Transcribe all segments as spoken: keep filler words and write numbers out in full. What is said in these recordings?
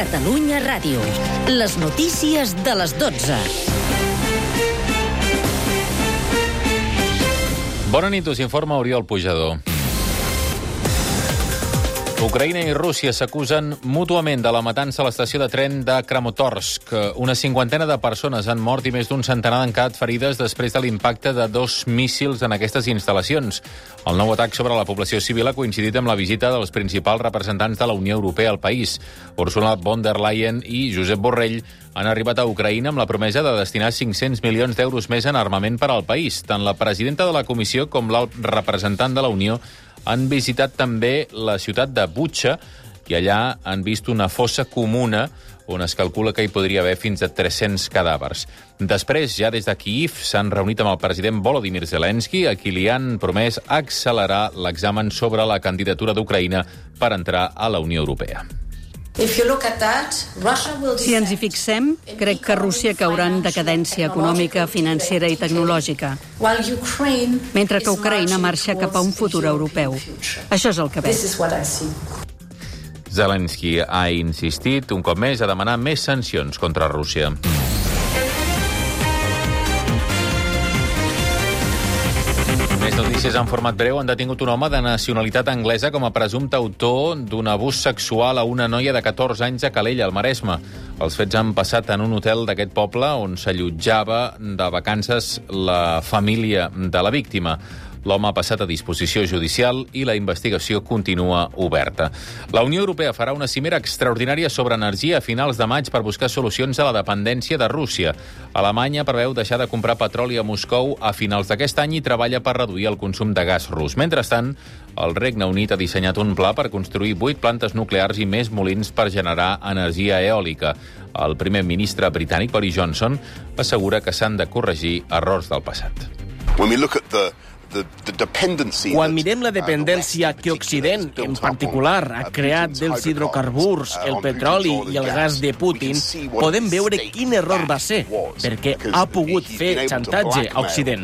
Catalunya Ràdio. Les notícies de les dotze. Bona nit, us informa Oriol Pujador. Ucraïna i Rússia s'acusen mútuament de la matança a l'estació de tren de Kramatorsk. Una cinquantena de persones han mort i més d'un centenar han quedat ferides després de l'impacte de dos míssils en aquestes instal·lacions. El nou atac sobre la població civil ha coincidit amb la visita dels principals representants de la Unió Europea al país. Ursula von der Leyen i Josep Borrell han arribat a Ucraïna amb la promesa de destinar cinc-cents milions d'euros més en armament per al país. Tant la presidenta de la Comissió com l'alt representant de la Unió han visitat també la ciutat de Butxa i allà han vist una fossa comuna on es calcula que hi podria haver fins a tres-cents cadàvers. Després, ja des de Kíiv, s'han reunit amb el president Volodymyr Zelensky, a qui li han promès accelerar l'examen sobre la candidatura d'Ucraïna per entrar a la Unió Europea. Si ens hi fixem, crec que Rússia caurà en decadència econòmica, financera i tecnològica, mentre que Ucraïna marxa cap a un futur europeu. Això és el que veig. Zelensky ha insistit un cop més a demanar més sancions contra Rússia. Més notícies en format breu. Han detingut un home de nacionalitat anglesa com a presumpte autor d'un abús sexual a una noia de catorze anys a Calella, al Maresme. Els fets han passat en un hotel d'aquest poble on s'allotjava de vacances la família de la víctima. L'home ha passat a disposició judicial i la investigació continua oberta. La Unió Europea farà una cimera extraordinària sobre energia a finals de maig per buscar solucions a la dependència de Rússia. Alemanya preveu deixar de comprar petroli a Moscou a finals d'aquest any i treballa per reduir el consum de gas rus. Mentrestant, el Regne Unit ha dissenyat un pla per construir vuit plantes nuclears i més molins per generar energia eòlica. El primer ministre britànic, Boris Johnson, assegura que s'han de corregir errors del passat. When we look at the Quan mirem la dependència que Occident, en particular, ha creat dels hidrocarburs, el petroli i el gas de Putin, podem veure quin error va ser, perquè ha pogut fer xantatge a Occident.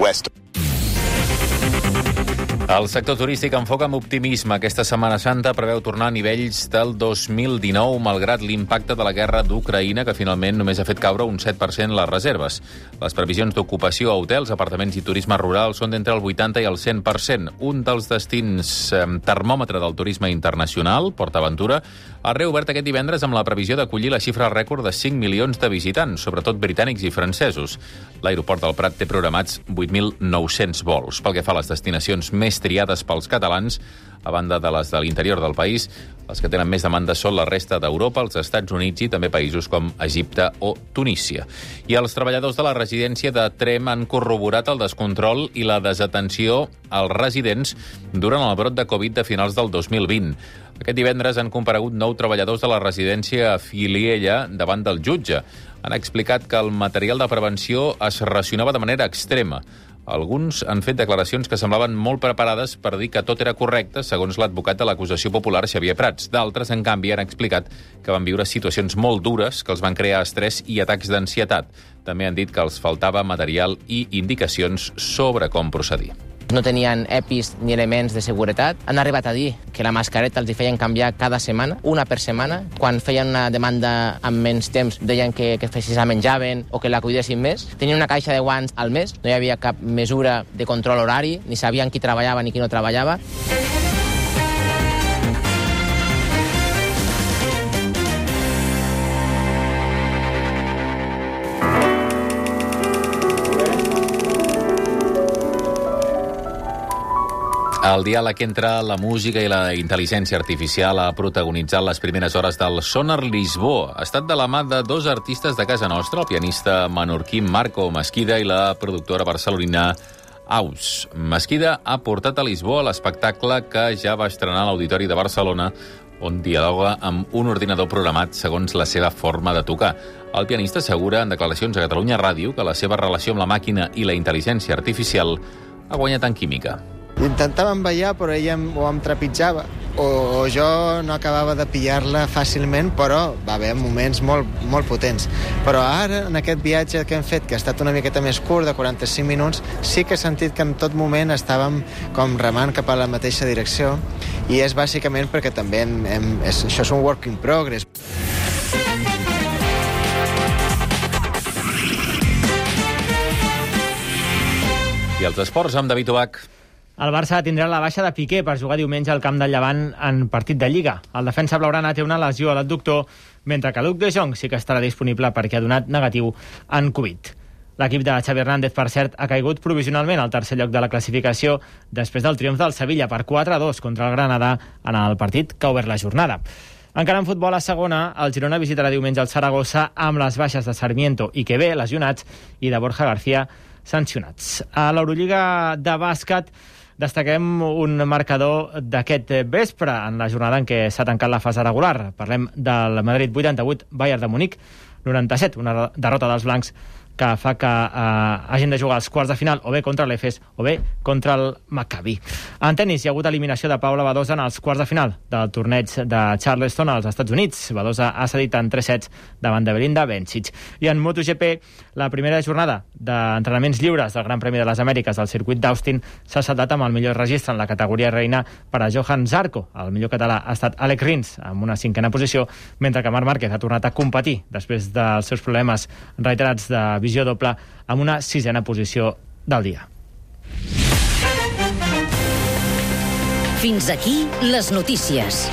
El sector turístic enfoca amb optimisme. Aquesta Setmana Santa preveu tornar a nivells del dos mil dinou, malgrat l'impacte de la guerra d'Ucraïna, que finalment només ha fet caure un set per cent les reserves. Les previsions d'ocupació a hotels, apartaments i turisme rural són d'entre el vuitanta i el cent per cent. Un dels destins eh, termòmetre del turisme internacional, PortAventura, ha reobert aquest divendres amb la previsió d'acollir la xifra rècord de cinc milions de visitants, sobretot britànics i francesos. L'aeroport del Prat té programats vuit mil nou-cents vols. Pel que fa a les destinacions més triades pels catalans, a banda de les de l'interior del país, les que tenen més demanda són la resta d'Europa, els Estats Units i també països com Egipte o Tunísia. I els treballadors de la residència de Trem han corroborat el descontrol i la desatenció als residents durant el brot de Covid de finals del dos mil vint. Aquest divendres han comparegut nou treballadors de la residència a Filiella davant del jutge. Han explicat que el material de prevenció es racionava de manera extrema. Alguns han fet declaracions que semblaven molt preparades per dir que tot era correcte, segons l'advocat de l'acusació popular, Xavier Prats. D'altres, en canvi, han explicat que van viure situacions molt dures que els van crear estrès i atacs d'ansietat. També han dit que els faltava material i indicacions sobre com procedir. No tenien EPIs ni elements de seguretat. Han arribat a dir que la mascareta els hi feien canviar cada setmana, una per setmana. Quan feien una demanda amb menys temps, deien que, que si la menjaven o que la cuidessin més. Tenien una caixa de guants al mes, no hi havia cap mesura de control horari, ni sabien qui treballava ni qui no treballava. El diàleg entre la música i la intel·ligència artificial ha protagonitzat les primeres hores del Sonar Lisboa. Ha estat de la mà de dos artistes de casa nostra, el pianista menorquí Marco Mesquida i la productora barcelonina Aus. Mesquida ha portat a Lisboa l'espectacle que ja va estrenar a l'Auditori de Barcelona, on dialoga amb un ordinador programat segons la seva forma de tocar. El pianista assegura en declaracions a Catalunya Ràdio que la seva relació amb la màquina i la intel·ligència artificial ha guanyat en química. Intentàvem ballar, però ella o em trepitjava, o, o jo no acabava de pillar-la fàcilment, però va haver moments molt, molt potents. Però ara, en aquest viatge que hem fet, que ha estat una miqueta més curt, de quaranta-cinc minuts, sí que he sentit que en tot moment estàvem com remant cap a la mateixa direcció, i és bàsicament perquè també hem, hem, és, això és un work in progress. I els esports amb David Obac. El Barça tindrà la baixa de Piqué per jugar diumenge al camp del Llevant en partit de Lliga. El defensa blaugrana té una lesió a l'adductor, mentre que Luc de Jong sí que estarà disponible perquè ha donat negatiu en Covid. L'equip de Xavi Hernández, per cert, ha caigut provisionalment al tercer lloc de la classificació després del triomf del Sevilla per quatre a dos contra el Granada en el partit que ha obert la jornada. Encara en futbol a segona, el Girona visitarà diumenge el Saragossa amb les baixes de Sarmiento i Quevé, lesionats, i de Borja García, sancionats. A l'Eurolliga de bàsquet destaquem un marcador d'aquest vespre en la jornada en què s'ha tancat la fase regular. Parlem del Madrid vuitanta-vuit, Bayern de Munic noranta-set, una derrota dels blancs que fa que eh, hagin de jugar als quarts de final o bé contra l'Efes o bé contra el Maccabi. En tenis hi ha hagut eliminació de Paula Badosa en els quarts de final del torneig de Charleston als Estats Units. Badosa ha cedit en tres sets davant de Belinda Bencic. I en MotoGP, la primera jornada d'entrenaments lliures del Gran Premi de les Amèriques del circuit d'Austin s'ha saltat amb el millor registre en la categoria reina per a Johan Zarco. El millor català ha estat Àlex Rins, amb una cinquena posició, mentre que Marc Márquez ha tornat a competir després dels seus problemes reiterats de visió doble amb una sisena posició del dia. Fins aquí les notícies.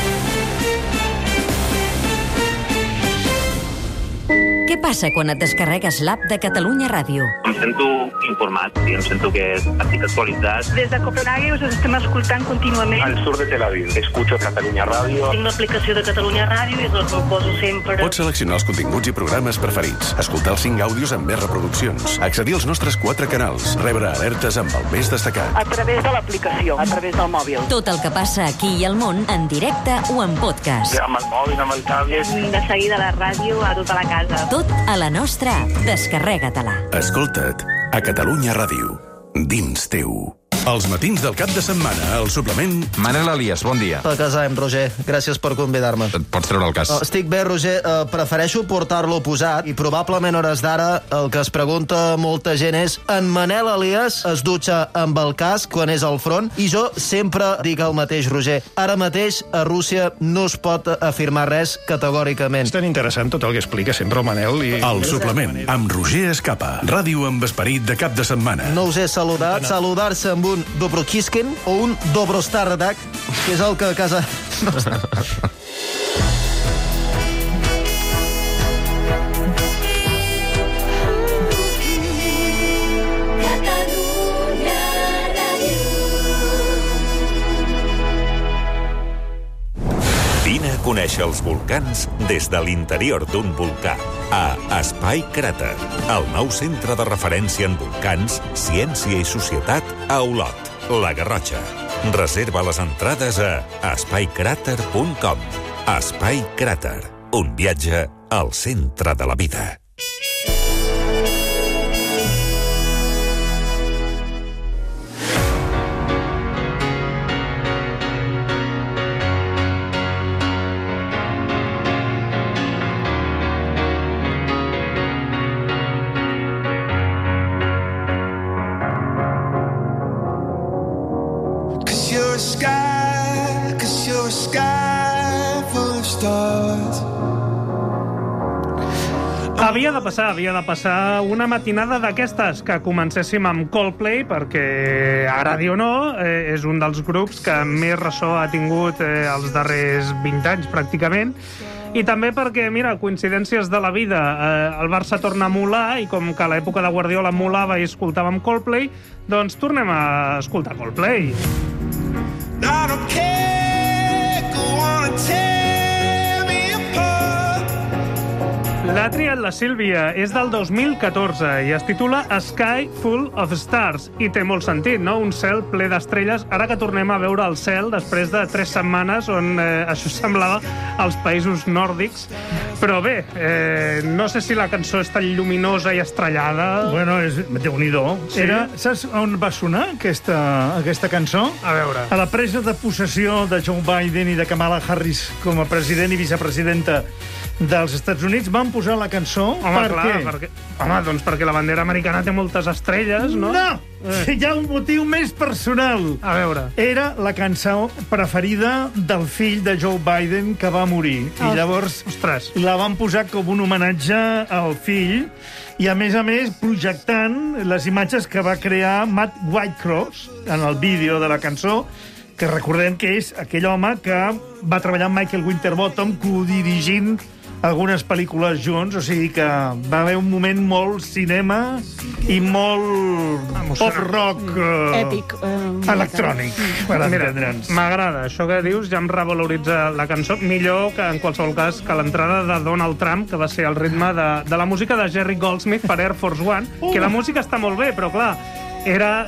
Què passa quan et descarregues l'app de Catalunya Ràdio? Em sento informat i em sento que estic actualitzat. Des de Copenhague us estem escoltant contínuament. Al sur de Tel Aviv escucho Catalunya Ràdio. Tinc l'aplicació de Catalunya Ràdio i doncs ho poso sempre. Pots seleccionar els continguts i programes preferits, escoltar els cinc àudios amb més reproduccions, accedir als nostres quatre canals, rebre alertes amb el més destacat. A través de l'aplicació, a través del mòbil. Tot el que passa aquí i al món en directe o en podcast. Amb el mòbil, amb el tablet. De seguida la ràdio a tota la casa. Tot a la nostra app. Descarrega-te-la. Escolta't a Catalunya Ràdio, dins teu. Els matins del cap de setmana, al suplement... Manel Elias, bon dia. A casa, Roger. Gràcies per convidar-me. Et pots treure el cas. Uh, estic bé, Roger. Uh, prefereixo portar-lo posat i probablement a hores d'ara el que es pregunta molta gent és en Manel Elias es dutxa amb el casc quan és al front? I jo sempre dic el mateix, Roger. Ara mateix a Rússia no es pot afirmar res categòricament. És tan interessant tot el que explica sempre el Manel i... El suplement, amb Roger Escapa. Ràdio amb esperit de cap de setmana. No us he saludat. Saludar-se amb un Dobrokiskin o un Dobrostardak, que és el que a casa... Vine a conèixer els volcans des de l'interior d'un volcà. A Espai Cràter, el nou centre de referència en volcans, ciència i societat a Olot, la Garrotxa. Reserva les entrades a espai cràter punt com. Espai Cràter, un viatge al centre de la vida. Havia de passar, havia de passar una matinada d'aquestes que comencéssim amb Coldplay, perquè, agradi o no, eh, és un dels grups que més ressò ha tingut eh, els darrers vint anys, pràcticament, i també perquè, mira, coincidències de la vida, eh, el Barça torna a molar, i com que a l'època de Guardiola molava i escoltàvem Coldplay, doncs tornem a escoltar Coldplay. I don't care, go on and tear me apart. L'ha triat la Sílvia, és del dos mil catorze i es titula A Sky Full of Stars, i té molt sentit, no? Un cel ple d'estrelles, ara que tornem a veure el cel després de tres setmanes on eh, això semblava als països nòrdics. Però bé, eh, no sé si la cançó és tan lluminosa i estrellada. Bueno, és Déu-n'hi-do. Sí? Era, saps on va sonar aquesta, aquesta cançó? A veure. A la presa de possessió de Joe Biden i de Kamala Harris com a president i vicepresidenta dels Estats Units van posar la cançó. Home, per clar, què? perquè, home, doncs perquè la bandera americana té moltes estrelles, no? No! Eh. Hi ha un motiu més personal. A veure. Era la cançó preferida del fill de Joe Biden que va morir. Oh. I llavors Ostres. la van posar com un homenatge al fill i, a més a més, projectant les imatges que va crear Matt Whitecross en el vídeo de la cançó, que recordem que és aquell home que va treballar amb Michael Winterbottom codirigint algunes pel·lícules junts, o sigui que va haver un moment molt cinema i molt pop-rock eh, èpic, eh, electrònic, per entendre'ns. M'agrada, això que dius ja em revaloritza la cançó, millor que en qualsevol cas que l'entrada de Donald Trump, que va ser el ritme de, de la música de Jerry Goldsmith per Air Force One, uh. que la música està molt bé, però clar, era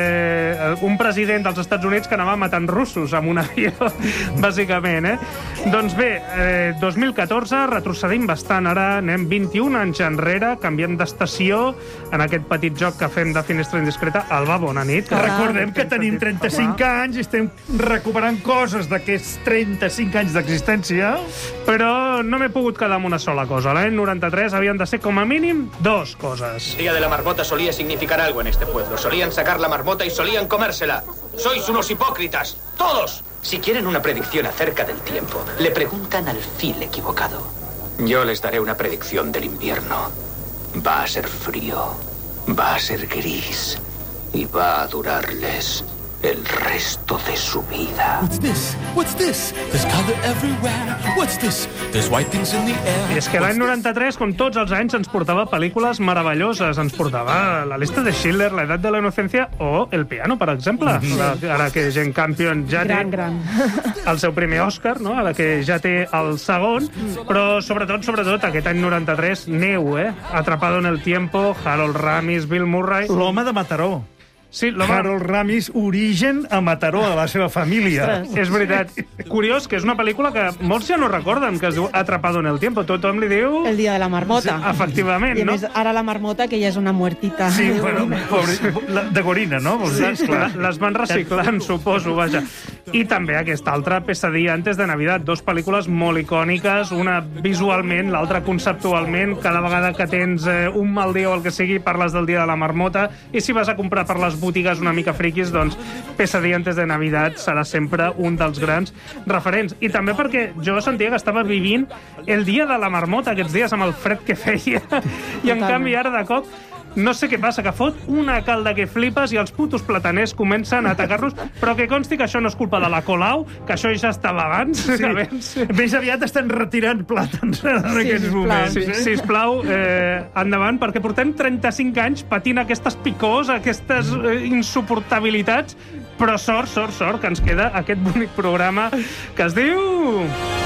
eh, un president dels Estats Units que anava matant russos amb un avió, bàsicament, eh? Doncs bé, eh, dos mil catorze, retrocedim bastant, ara anem vint-i-un anys enrere, canviem d'estació en aquest petit joc que fem de Finestra Indiscreta. Alba, bona nit. Ah, Recordem que tenim trenta-cinc anys i estem recuperant coses d'aquests trenta-cinc anys d'existència. Però no m'he pogut quedar amb una sola cosa. L'any noranta-tres havien de ser com a mínim dos coses. El día de la marmota solía significar algo en este pueblo. Solían sacar la marmota y solían comérsela. Sois unos hipócritas, todos. Si quieren una predicción acerca del tiempo, le preguntan al fil equivocado. Yo les daré una predicción del invierno. Va a ser frío, va a ser gris y va a durarles el resto de su vida. What's this? What's this? There's color everywhere. What's this? There's white things in the air. I és que l'any noranta-tres, com tots els anys, ens portava pel·lícules meravelloses. Ens portava La llista de Schindler, La edat de la inocencia o El piano, per exemple. Sí. Ara que Jane Campion ja té gran, gran. el seu primer Òscar, no? Ara que ja té el segon, però sobretot, sobretot, aquest any noranta-tres, neu, eh? Atrapado en el tiempo, Harold Ramis, Bill Murray... L'home de Mataró. Sí, Harold Ramis, origen a Mataró, de la seva família. Ostres. És veritat. Curiós, que és una pel·lícula que molts ja no recorden, que es diu Atrapado en el tiempo. Tothom li diu... El dia de la marmota. Sí, efectivament, I a no? més, ara la marmota, que ja és una muertita. Sí, bueno, pobre, la, de Gorina, no? Sí, les, les van reciclant, suposo, vaja. I també aquesta altra, Pesadilla antes de Navidad, dos pel·lícules molt icòniques, una visualment, l'altra conceptualment. Cada vegada que tens eh, un mal dia o el que sigui, parles del dia de la marmota, i si vas a comprar per les botigues una mica friquis, doncs Pesadilla antes de Navidad serà sempre un dels grans referents. I també perquè jo sentia que estava vivint el dia de la marmota aquests dies amb el fred que feia, i en canvi ara de cop no sé què passa, que fot una calda que flipes i els putos plataners comencen a atacar-los, però que consti que això no és culpa de la Colau, que això ja estava abans. Sí. Que vens... Més aviat estan retirant plàtans en sí, aquests sisplau. moments. Sí, eh? sisplau, eh, endavant, perquè portem trenta-cinc anys patint aquestes picors, aquestes eh, insuportabilitats, però sort, sort, sort, que ens queda aquest bonic programa que es diu...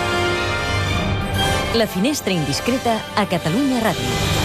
La Finestra Indiscreta a Catalunya Ràdio.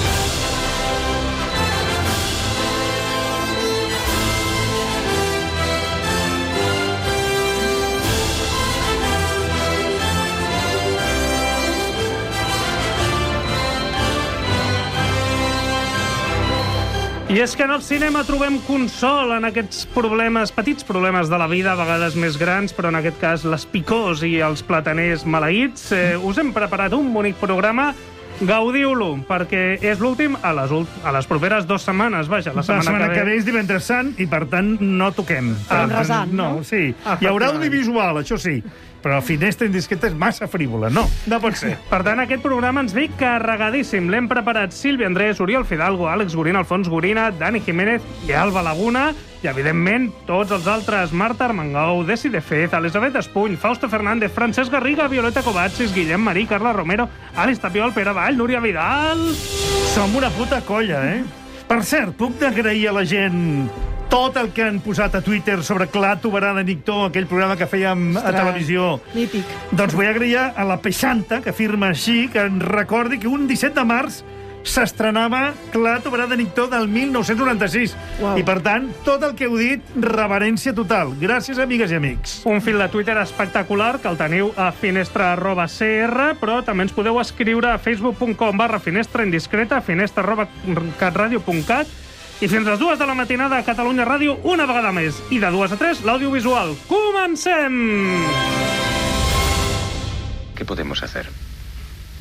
I és que en el cinema trobem consol en aquests problemes, petits problemes de la vida, a vegades més grans, però en aquest cas les picors i els plataners maleïts. Eh, us hem preparat un bonic programa. Gaudiu-lo, perquè és l'últim a les, a les properes dues setmanes. Vaja, la setmana, la setmana que, que ve és divendres sant i, per tant, no toquem. Estarem resant, no? No, sí. Hi haurà audiovisual, això sí, però Finestra Indiscreta és massa frívola. No, no pot ser. Per tant, aquest programa ens ve carregadíssim. L'hem preparat Sílvia Andrés, Oriol Fidalgo, Àlex Gorina, Alfons Gorina, Dani Jiménez i Alba Laguna. I, evidentment, tots els altres: Marta Armengou, Desi de Fez, Elisabet Espuny, Fausto Fernández, Francesc Garriga, Violeta Kovatsis, Guillem Marí, Carla Romero, Alice Tapiol, Pere Vall, Núria Vidal... Som una puta colla, eh? Per cert, puc agrair a la gent tot el que han posat a Twitter sobre Clar Tobarà de Nictó, aquell programa que fèiem Ostres, a televisió. Mític. Doncs vull agrair a la Peixanta, que afirma així, que ens recordi que un disset de març s'estrenava Clar Tobarà de Nictó del mil nou-cents noranta-sis. Wow. I, per tant, tot el que heu dit, reverència total. Gràcies, amigues i amics. Un fil de Twitter espectacular, que el teniu a finestra arroba cr, però també ens podeu escriure a facebook punt com barra finestra indiscreta, finestra arroba catradio punt cat, i fins a les dues de la matinada a Catalunya Ràdio, una vegada més. I de dues a tres, l'audiovisual. Comencem! ¿Qué podemos hacer?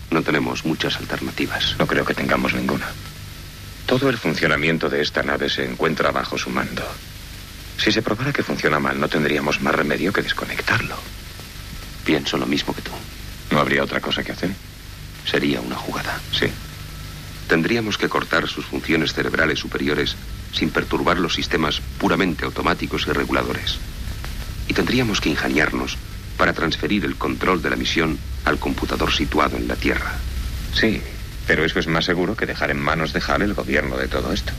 no tenemos muchas alternativas. No creo que tengamos ninguna. Todo el funcionamiento de esta nave se encuentra bajo su mando. Si se probara que funciona mal, no tendríamos más remedio que desconectarlo. Pienso lo mismo que tú. ¿No habría otra cosa que hacer? Sería una jugada. Sí. Tendríamos que cortar sus funciones cerebrales superiores sin perturbar los sistemas puramente automáticos y reguladores. Y tendríamos que ingeniarnos para transferir el control de la misión al computador situado en la Tierra. Sí, pero eso es más seguro que dejar en manos de Hal el gobierno de todo esto.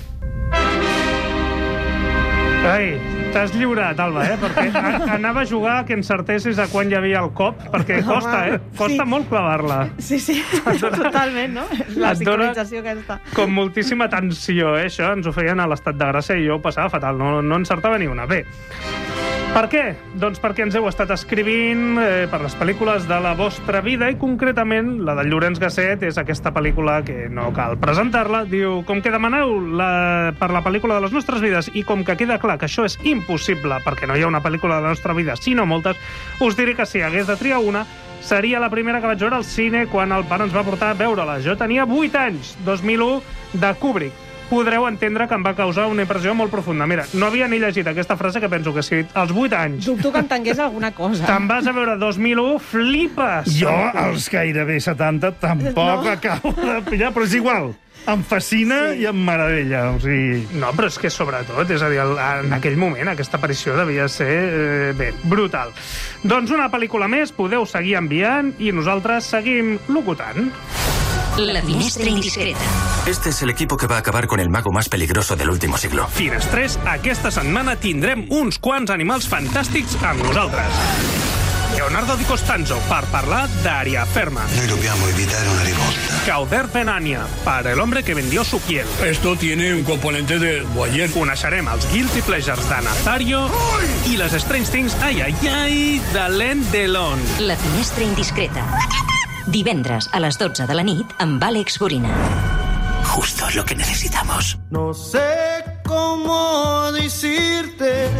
Ai, t'has lliurat, Alba, eh? Perquè anava a jugar a que encertessis a quan hi havia el cop, perquè costa, eh? Costa sí. molt clavar-la. Sí, sí, totalment, no? La sincronització aquesta. Com moltíssima tensió, eh? Això ens ho feien a l'Estat de Gràcia i jo ho passava fatal, no, no encertava ni una. Bé, per què? Doncs perquè ens heu estat escrivint eh, per les pel·lícules de la vostra vida i concretament la del Llorenç Gasset és aquesta pel·lícula que no cal presentar-la. Diu, com que demaneu la, per la pel·lícula de les nostres vides i com que queda clar que això és impossible perquè no hi ha una pel·lícula de la nostra vida sinó moltes, us diré que si hagués de triar una seria la primera que vaig veure al cine quan el pare ens va portar a veure-la. Jo tenia vuit anys, dos mil u, de Kubrick. Podreu entendre que em va causar una impressió molt profunda. Mira, no havia ni llegit aquesta frase que penso que si als vuit anys... Dubto que entengués alguna cosa. Te'n vas a veure dos mil u, flipes! Jo, als gairebé setanta, tampoc no. acabo de pillar, però és igual. Em fascina sí. i em meravella. O sigui... No, però és que sobretot, és a dir, en aquell moment aquesta aparició devia ser, eh, bé, brutal. Doncs una pel·lícula més, podeu seguir enviant i nosaltres seguim locutant. La finestra indiscreta. Este es el equipo que va a acabar con el mago más peligroso del último siglo. Finestrers, aquesta setmana tindrem uns quants animals fantàstics amb nosaltres. Leonardo Di Costanzo, per parlar d'Aria Ferma. Noi dobbiamo evitare una rivolta. Cauder Penania, para el hombre que vendió su piel. Esto tiene un componente de Boyer. Coneixerem els Guilty Pleasures de Nazario i les Strange Things, ai, ai, ai, d'Alain Delon. La finestra indiscreta. Divendres a les dotze de la nit amb Àlex Gorina. Justo lo que necesitamos. No sé cómo decirte,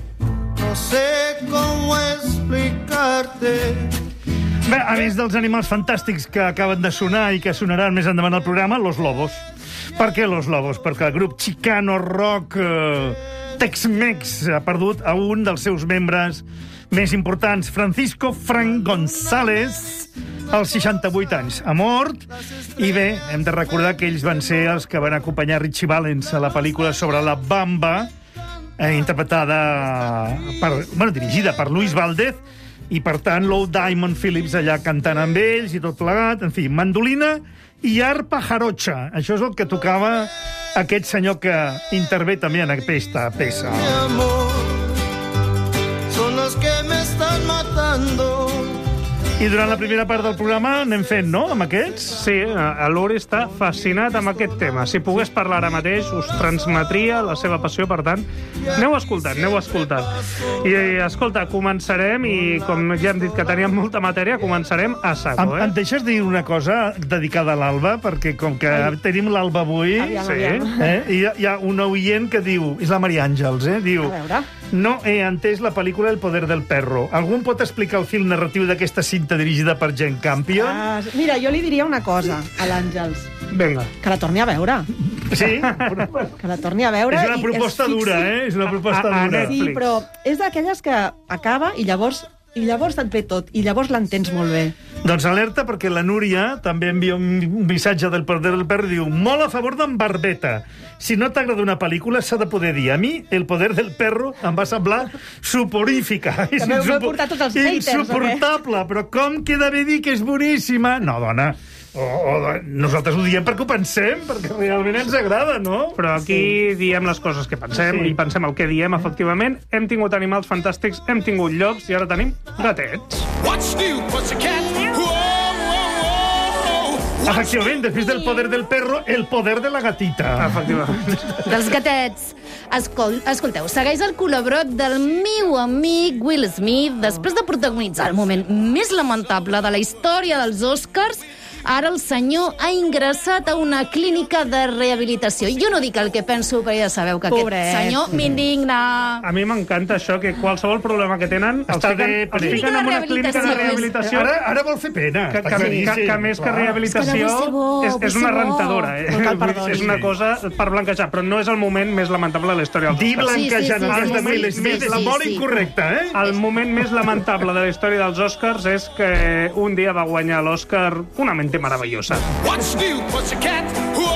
no sé cómo explicarte. Bé, a més dels animals fantàstics que acaben de sonar i que sonaran més endavant al programa, Los Lobos. Per què Los Lobos? Perquè el grup Chicano Rock eh, Tex-Mex ha perdut a un dels seus membres més importants, Francisco Frank González, als seixanta-vuit anys. Ha mort, i bé, hem de recordar que ells van ser els que van acompanyar Richie Valens a la pel·lícula sobre la Bamba, eh, interpretada per, bueno, dirigida per Luis Valdez, i per tant Lou Diamond Phillips allà cantant amb ells i tot plegat, en fi, mandolina i arpa jarocha. Això és el que tocava aquest senyor que intervé també en aquesta peça. Mi amor, son los que me están matando. I durant la primera part del programa anem fent, no?, amb aquests? Sí, l'Uri està fascinat amb aquest tema. Si pogués parlar ara mateix, us transmetria la seva passió, per tant, aneu escoltant, aneu escoltant. I, escolta, començarem, i com ja hem dit que teníem molta matèria, començarem a saco, eh? Em deixes dir una cosa dedicada a l'Alba? Perquè com que Ai. tenim l'Alba avui, aviam, sí, aviam. Eh? hi, ha, hi ha un oient que diu, és la Maria Àngels, eh? Diu, no he entès la pel·lícula El poder del perro. Algú em pot explicar el fil narratiu d'aquesta cinta dirigida per Jane Campion? Ah, mira, jo li diria una cosa a l'Àngels. Vinga. Que la torni a veure. Sí? Que la torni a veure. És una proposta dura, eh? És una proposta a, a dura. Sí, però és d'aquelles que acaba i llavors i llavors et ve tot, i llavors l'entens molt bé. Doncs alerta, perquè la Núria també envia un missatge del poder del perro, diu, molt a favor d'en Barbeta. Si no t'agrada una pel·lícula, s'ha de poder dir. A mi, El poder del perro em va semblar suporífica. Que m'heu insupo... portat tots els haters, insuportable, però com queda bé dir que és boníssima? No, dona, o, o, nosaltres ho diem perquè ho pensem, perquè realment ens agrada, no? Però aquí sí. diem les coses que pensem, sí. i pensem el que diem, efectivament. Hem tingut animals fantàstics, hem tingut llops, i ara tenim gatets. What's new, pussycat? Efectivament, després del poder del perro, el poder de la gatita. Efectivament. Dels gatets. Escol Escolteu, segueix el col·laborat del meu amic Will Smith després de protagonitzar el moment més lamentable de la història dels Oscars Ara el senyor ha ingressat a una clínica de rehabilitació. Jo no dic el que penso, però ja sabeu que Pobret. aquest senyor m'indigna. A mi m'encanta això, que qualsevol problema que tenen els Està fiquen, bé, els bé. fiquen en una clínica de rehabilitació. Ara, ara vol fer pena. Que, que, que, que més que rehabilitació és, és una rentadora. Eh? És una cosa per blanquejar, però no és el moment més lamentable de la història dels Dir Oscars. blanquejar sí, sí, sí, de Will Smith és la molt incorrecta, eh? El moment més lamentable de la història dels Oscars és que un dia va guanyar l'Oscar una mente meravellosa. What's new, pussycat?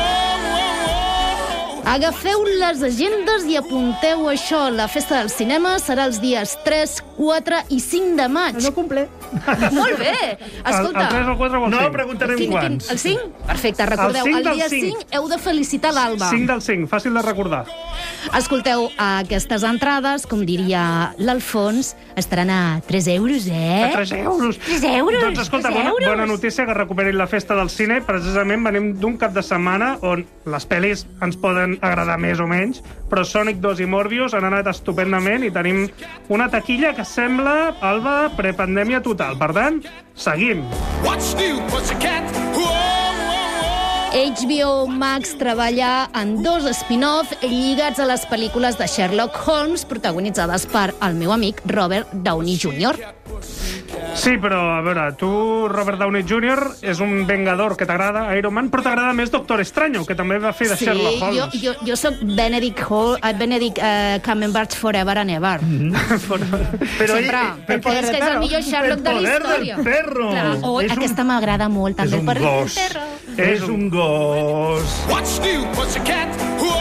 Agafeu les agendes i apunteu això. La festa del cinema serà els dies tres, quatre i cinc de maig. No comple. Molt bé. Escolta. El, el tres, el quatre o el cinc? No, preguntarem Quin, quin, quants. el cinc? Perfecte, recordeu, El cinc el, del dia cinc. cinc heu de felicitar l'Alba. cinc del cinc, fàcil de recordar. Escolteu, aquestes entrades, com diria l'Alfons, estaran a tres euros, eh? A tres euros. tres euros. Doncs escolta, tres bona, euros. bona notícia que recuperin la festa del cine. Precisament venim d'un cap de setmana on les pel·lis ens poden agradar més o menys, però Sonic dos i Morbius han anat estupendament i tenim una taquilla que sembla, Alba, prepandèmia total. Per tant, seguim. What's new, pussycat? H B O Max treballa en dos spin-off lligats a les pel·lícules de Sherlock Holmes protagonitzades per el meu amic Robert Downey júnior Sí, però, a veure, tu, Robert Downey júnior, és un vengador que t'agrada, Iron Man, però t'agrada més Doctor Extraño, que també va fer de Sí, Sherlock jo, Holmes. jo, jo soc Benedict, Hall, uh, Benedict uh, Cumberbatch forever and ever. Però Sempre. ell- Perquè és que és el millor Sherlock de la El poder del història. perro. Clar. Oh, És un- aquesta m'agrada molt, també. És un el poder del gos. perro. És un gos. What's new, pussycat?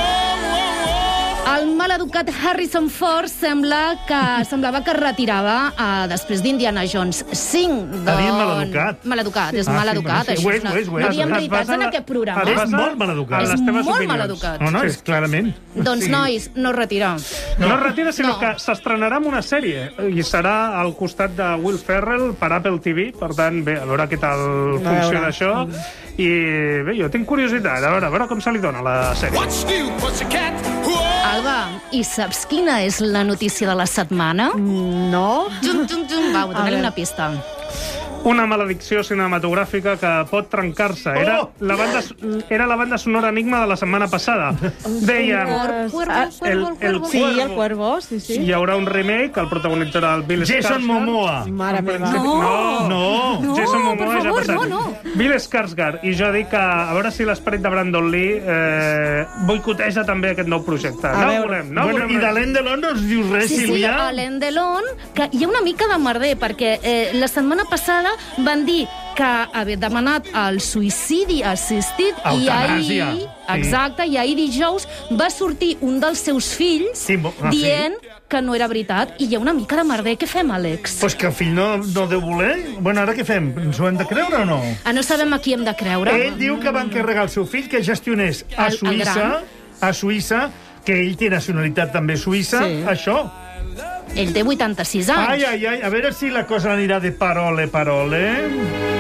El maleducat Harrison Ford sembla que semblava que es retirava uh, després d'Indiana Jones cinc. Ha dit maleducat. Maleducat, és Ah, sí, maleducat. sí. això Ho és és, una- ho és, ho és. No diem Es veritats basa en la- aquest programa. es És basa molt maleducat. És en les teves molt opinions. maleducat. No, no, és clarament. Doncs, Sí. nois, no es retira. No, no es retira, sinó No. que s'estrenarà amb una sèrie i serà al costat de Will Ferrell per Apple T V. Per tant, bé, a veure què tal funciona això. I bé, jo tinc curiositat, a veure, a veure com se li dona la sèrie. What's new, pussycat? Alba, i saps quina és la notícia de la setmana? No. Jum, jum, jum. Va, A donaré veure. una pista. Una maledicció cinematogràfica que pot trencar-se. Era, Oh! la banda, era la banda sonora Enigma de la setmana passada. Deien, Cuervo, cuervo, Ah, cuervo, el- cuervo. Sí, el Cuervo, sí, sí. hi haurà un remake, el protagonitzarà el Bill Jason Skarsgård. Momoa. Mare meva. No, No. No, Jason per Momoa ja ha favor, passat. no, no. Bill Skarsgård, i jo dic que a veure si l'esperit de Brandon Lee eh, boicoteja també aquest nou projecte. A No veure. ho volem, no ho Bueno, volem. i d'Alain Delon no ens dius res, Sí, sí, Sílvia? a l'Endelon, que hi ha una mica de merder, perquè eh, la setmana passada van dir que havia demanat el suïcidi assistit i Eutanàsia. ahir, Sí. exacte, i ahir dijous va sortir un dels seus fills Sí, bo- ah, sí? dient que no era veritat, i hi ha una mica de merder. Què fem, Àlex? Pues que el fill no, no deu voler. Bueno, ara què fem? Ens ho hem de creure o no? Ah, no sabem a qui hem de creure? Ell diu que va encarregar el seu fill que gestionés a El- el Suïssa, gran. a Suïssa, que ell té nacionalitat també suïssa, Sí. això. Ell té vuitanta-sis anys. Ai, ai, ai, a veure si la cosa anirà de parole, parole.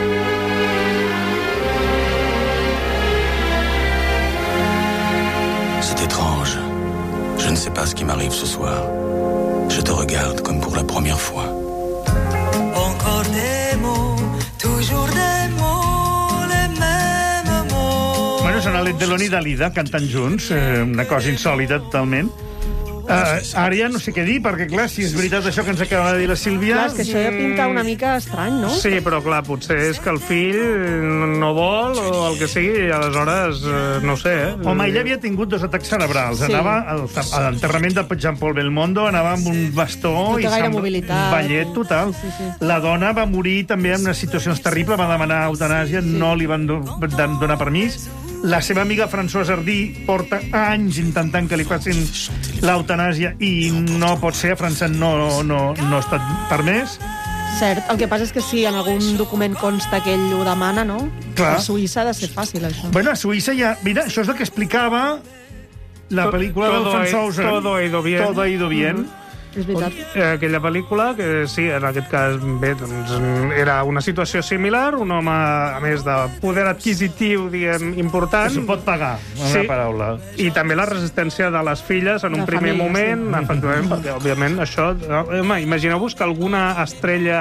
C'est étrange. Je ne sais pas ce qui m'arrive ce soir. Je te regarde comme pour la première fois. Encore des mots, toujours des mots, les mêmes mots. Bueno, són Alain Delon i Dalida cantant junts, eh, una cosa insòlita totalment. Uh, ara ja no sé què dir, perquè clar, si és veritat això que ens acaba de dir la Sílvia... Clar, és que això ja pinta una mica estrany, no? Sí, però clar, potser és que el fill no vol o el que sigui, i aleshores, eh, no ho sé, eh? Home, ell havia tingut dos atacs cerebrals. Sí. Anava al, a l'enterrament de Jean-Paul Belmondo, anava amb un bastó... No té i gaire sembla- mobilitat. Ballet total. Sí, sí, sí. La dona va morir també en unes situacions terribles, va demanar eutanàsia, sí. no li van do van donar permís. La seva amiga Françoise Hardy porta anys intentant que li facin l'eutanàsia i no pot ser, a França no, no, no ha estat permès. Cert, el que passa és que si en algun document consta que ell ho demana, no? Clar. A Suïssa ha de ser fàcil, això. Bueno, a Suïssa ja... Mira, això és el que explicava la To- pel·lícula todo del ha- Fanzhausen. todo ha ido bien. Todo ha ido bien. Mm-hmm. És veritat. Eh, aquella pel·lícula, que sí, en aquest cas, bé, doncs, era una situació similar, un home, a més de poder adquisitiu, diguem, important. Que s'ho pot pagar, en una paraula. I també la resistència de les filles en un La primer família, moment, sí. efectivament, perquè, òbviament, això... Home, imagineu-vos que alguna estrella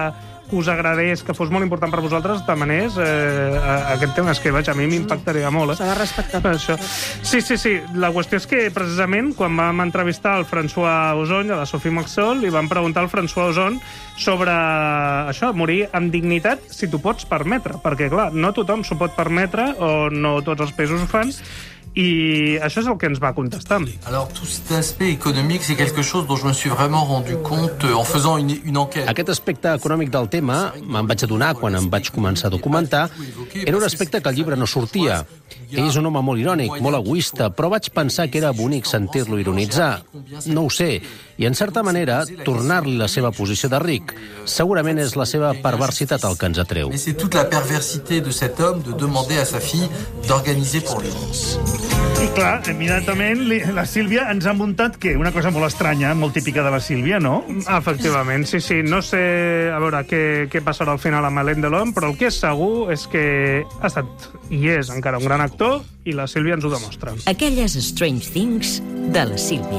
que us agradés, que fos molt important per vosaltres, demanés eh, aquest tema. És que, vaig, a mi m'impactaria molt. Eh? S'ha de respectar. Això. Sí, sí, sí. La qüestió és que, precisament, quan vam entrevistar el François Ozon i la Sophie Maxol, li vam preguntar al François Ozon sobre això, morir amb dignitat, si t'ho pots permetre. Perquè, clar, no tothom s'ho pot permetre, o no tots els països ho fan, i això és el que ens va contestar. Alors, tout cet aspect économique, c'est quelque chose dont je me suis vraiment rendu compte en faisant une, une enquête. Aquest aspecte econòmic del tema me'n vaig adonar quan em vaig començar a documentar. Era un aspecte que el llibre no sortia. Ell és un home molt irònic, molt egoista, però vaig pensar que era bonic sentir-lo ironitzar. No ho sé. I, en certa manera, tornar-li la seva posició de ric. Segurament és la seva perversitat el que ens atreu. Mais c'est toute la perversité de cet homme de demander à sa fille d'organiser pour lui. I clar, immediatament la Sílvia ens ha muntat, què? Una cosa molt estranya, molt típica de la Sílvia, no? Efectivament, sí, sí. No sé, a veure, què, què passarà al final amb Alain Delon, però el que és segur és que ha estat i és encara un gran actor i la Sílvia ens ho demostra. Aquelles Strange Things de la Sílvia.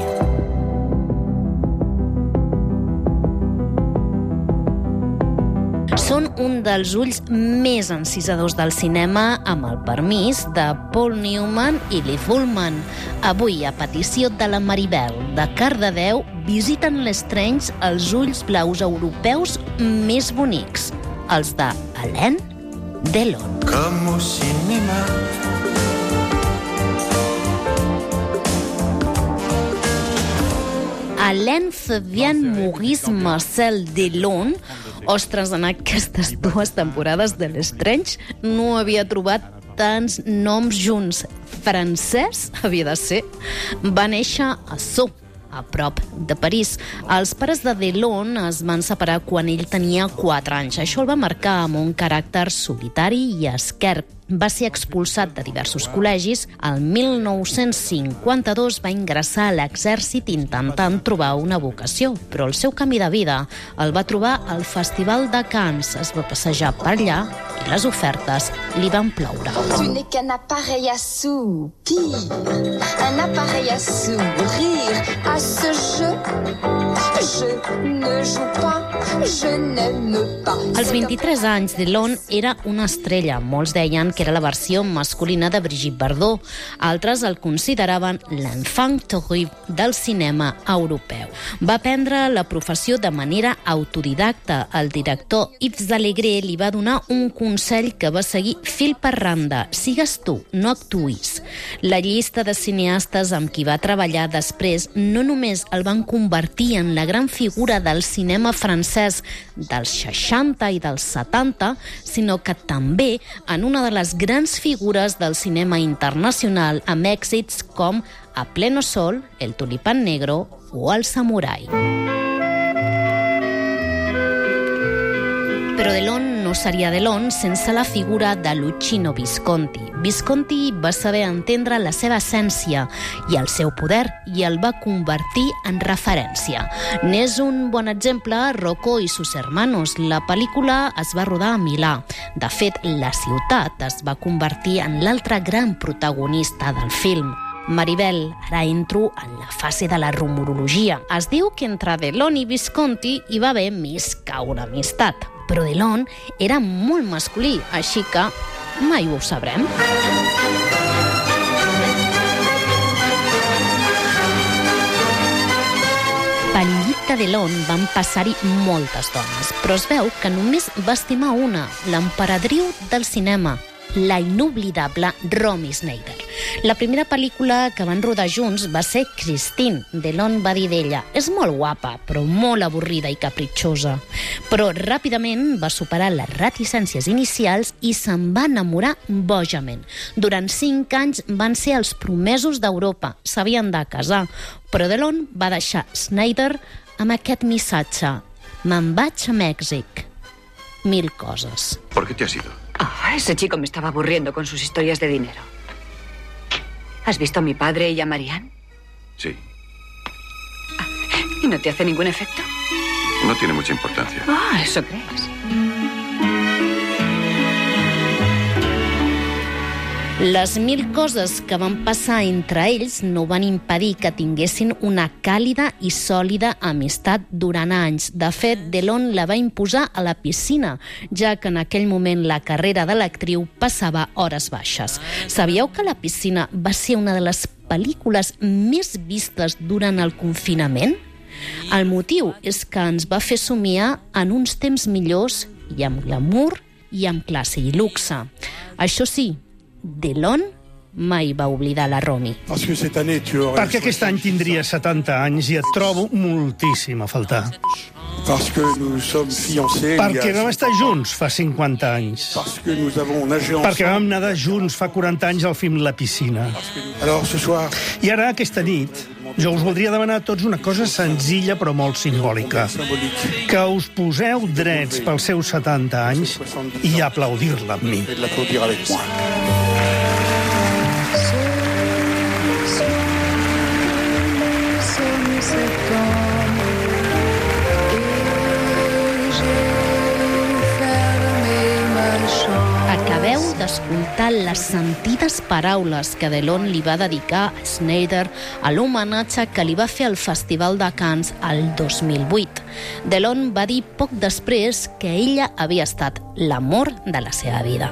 Són un dels ulls més encisadors del cinema, amb el permís de Paul Newman i Liv Ullmann. Avui, a petició de la Maribel de Cardedeu, visiten l'Estrange els ulls blaus europeus més bonics, els de Alain Delon. Comme au cinéma. Alain Fabian Maurice Marcel Delon, ostres, en aquestes dues temporades de l'Estrange no havia trobat tants noms junts. Francès havia de ser. Va néixer a Sceaux, a prop de París. Els pares de Delon es van separar quan ell tenia quatre anys. Això el va marcar amb un caràcter solitari i esquerp. Va ser expulsat de diversos col·legis. El mil nou-cents cinquanta-dos va ingressar a l'exèrcit intentant trobar una vocació, però el seu camí de vida el va trobar al Festival de Cannes. Es va passejar per allà i les ofertes li van ploure. Tu n'es qu'un appareil à soupir, un appareil à sourire. À ce jeu, je ne joue pas, je n'aime pas. Als vint-i-tres anys, Delon era una estrella. Molts deien que era la versió masculina de Brigitte Bardot. Altres el consideraven l'enfant terrible del cinema europeu. Va aprendre la professió de manera autodidacta. El director Yves Allégret li va donar un consell que va seguir fil per randa. Sigues tu, no actuïs. La llista de cineastes amb qui va treballar després no només el van convertir en la gran figura del cinema francès dels seixanta i dels setanta, sinó que també en una de les grans figures del cinema internacional amb èxits com A pleno sol, El tulipán negro o El samurai. Però Delon no seria Delon sense la figura de Luchino Visconti. Visconti va saber entendre la seva essència i el seu poder i el va convertir en referència. N'és un bon exemple Rocco i sus hermanos. La pel·lícula es va rodar a Milà. De fet, la ciutat es va convertir en l'altre gran protagonista del film. Maribel, ara entro en la fase de la rumorologia. Es diu que entre Delon i Visconti hi va haver més que una amistat. Però Delon era molt masculí, així que mai ho sabrem. Pel llit de Delon van passar-hi moltes dones, però es veu que només va estimar una, l'emperadriu del cinema, la inoblidable Romy Schneider. La primera pel·lícula que van rodar junts va ser Christine. Delon va dir d'ella: és molt guapa, però molt avorrida i capritxosa. Però ràpidament va superar les reticències inicials i se'n va enamorar bojament. Durant cinc anys van ser els promesos d'Europa. S'havien de casar. Però Delon va deixar Schneider amb aquest missatge: me'n vaig a Mèxic. Mil coses. ¿Por qué te has ido? Oh, ese chico me estaba aburriendo con sus historias de dinero. ¿Has visto a mi padre y a Marianne? Sí. ¿Y no te hace ningún efecto? No tiene mucha importancia. Ah, ¿eso crees? Les mil coses que van passar entre ells no van impedir que tinguessin una càlida i sòlida amistat durant anys. De fet, Delon la va imposar a la piscina, ja que en aquell moment la carrera de l'actriu passava hores baixes. Sabíeu que La piscina va ser una de les pel·lícules més vistes durant el confinament? El motiu és que ens va fer somiar en uns temps millors i amb glamour i amb classe i luxe. Això sí, Delon mai va oblidar la Romy. Perquè aquest any tindria setanta anys i et trobo moltíssim a faltar. Perquè vam estar junts fa cinquanta anys. Perquè vam nedar junts fa quaranta anys al film La piscina. I ara, aquesta nit, jo us voldria demanar a tots una cosa senzilla però molt simbòlica. Que us poseu drets pels seus setanta anys i aplaudir-la amb mi. Acabeu d'escoltar les sentides paraules que Delon li va dedicar a Snyder a l'homenatge que li va fer al Festival de Cannes el dos mil vuit. Delon va dir poc després que ella havia estat l'amor de la seva vida.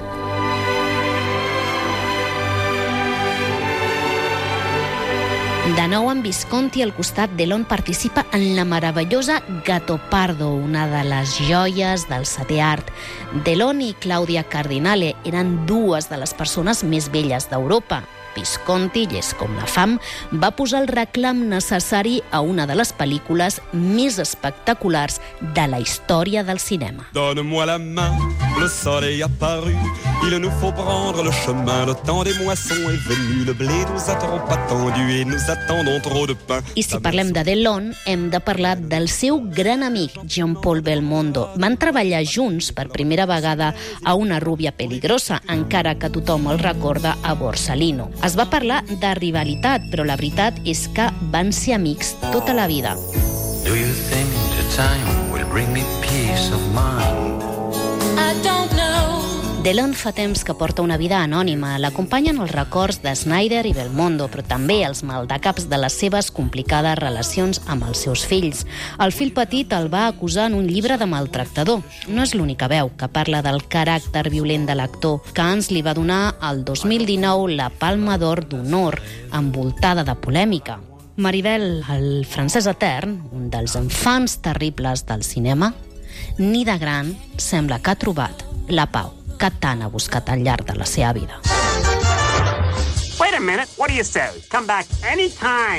De nou amb Visconti al costat, Delon participa en la meravellosa Gattopardo, una de les joies del setè art. Delon i Claudia Cardinale eren dues de les persones més belles d'Europa. Visconti, llest com la fam, va posar el reclam necessari a una de les pel·lícules més espectaculars de la història del cinema. Donne-moi la main, le soleil apparu, il nous faut prendre le chemin, le temps des moissons est venu, le blé nous attend pas tendu et nous attendons trop de pain. I si parlem de Delon, hem de parlar del seu gran amic, Jean-Paul Belmondo. Van treballar junts per primera vegada a Una rubia peligrosa, encara que tothom el recorda a Borsalino. Es va parlar de rivalitat, però la veritat és que van ser amics tota la vida. Do you think the time will bring me peace of mind? I don't know. Delon fa temps que porta una vida anònima. L'acompanyen els records de Snyder i Belmondo, però també els maldecaps de les seves complicades relacions amb els seus fills. El fill petit el va acusar en un llibre de maltractador. No és l'única veu que parla del caràcter violent de l'actor. Cannes li va donar el dos mil dinou la Palma d'Or d'Honor, envoltada de polèmica. Maribel, el francès etern, un dels enfants terribles del cinema, ni de gran sembla que ha trobat la pau que tant ha buscat al llarg de la seva vida. Wait a minute, what do you say? Come back anytime.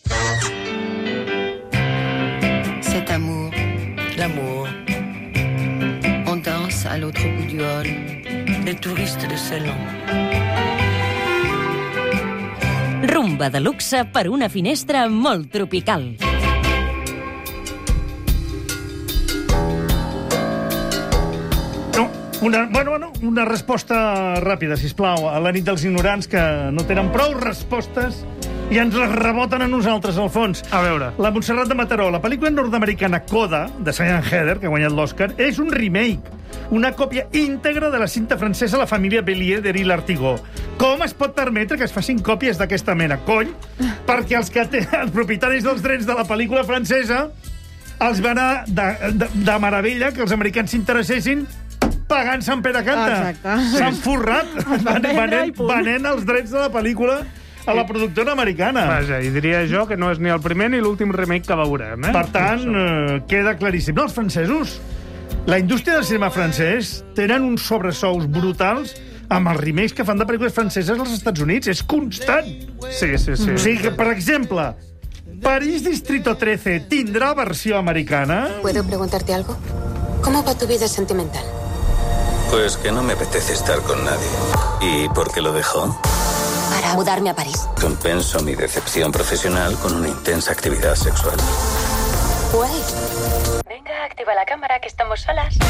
Cet amour, l'amour. On danse à l'autre bout du hall, les touristes de Ceylan. Rumba de luxe per una finestra molt tropical. Una, bueno, bueno, una resposta ràpida, sisplau, a la nit dels ignorants que no tenen prou respostes i ens les reboten a nosaltres, al fons. A veure. La Montserrat de Mataró, la pel·lícula nord-americana Coda, de Sian Heder, que ha guanyat l'Oscar, és un remake, una còpia íntegra de la cinta francesa La família Bélier d'Eril Artigó. Com es pot permetre que es facin còpies d'aquesta mena? Cony, perquè els, que tenen, els propietaris dels drets de la pel·lícula francesa els va anar de, de, de meravella que els americans s'interessessin pagant Sant Pere Canta. S'han forrat venent, venent els drets de la pel·lícula a la productora americana. Vaja, i diria jo que no és ni el primer ni l'últim remake que veurem. Eh? Per tant, eh, queda claríssim. No, els francesos, la indústria del cinema francès tenen uns sobresous brutals amb els remakes que fan de pel·lícules franceses als Estats Units. És constant. Sí, sí, sí. O sigui que, per exemple, París Distrito trece tindrà versió americana? ¿Puedo preguntarte algo? ¿Cómo va tu vida sentimental? Pues que no me apetece estar con nadie. ¿Y por qué lo dejó? Para mudarme a París. Compenso mi decepción profesional con una intensa actividad sexual. Wait. Venga, activa la cámara, que estamos solas.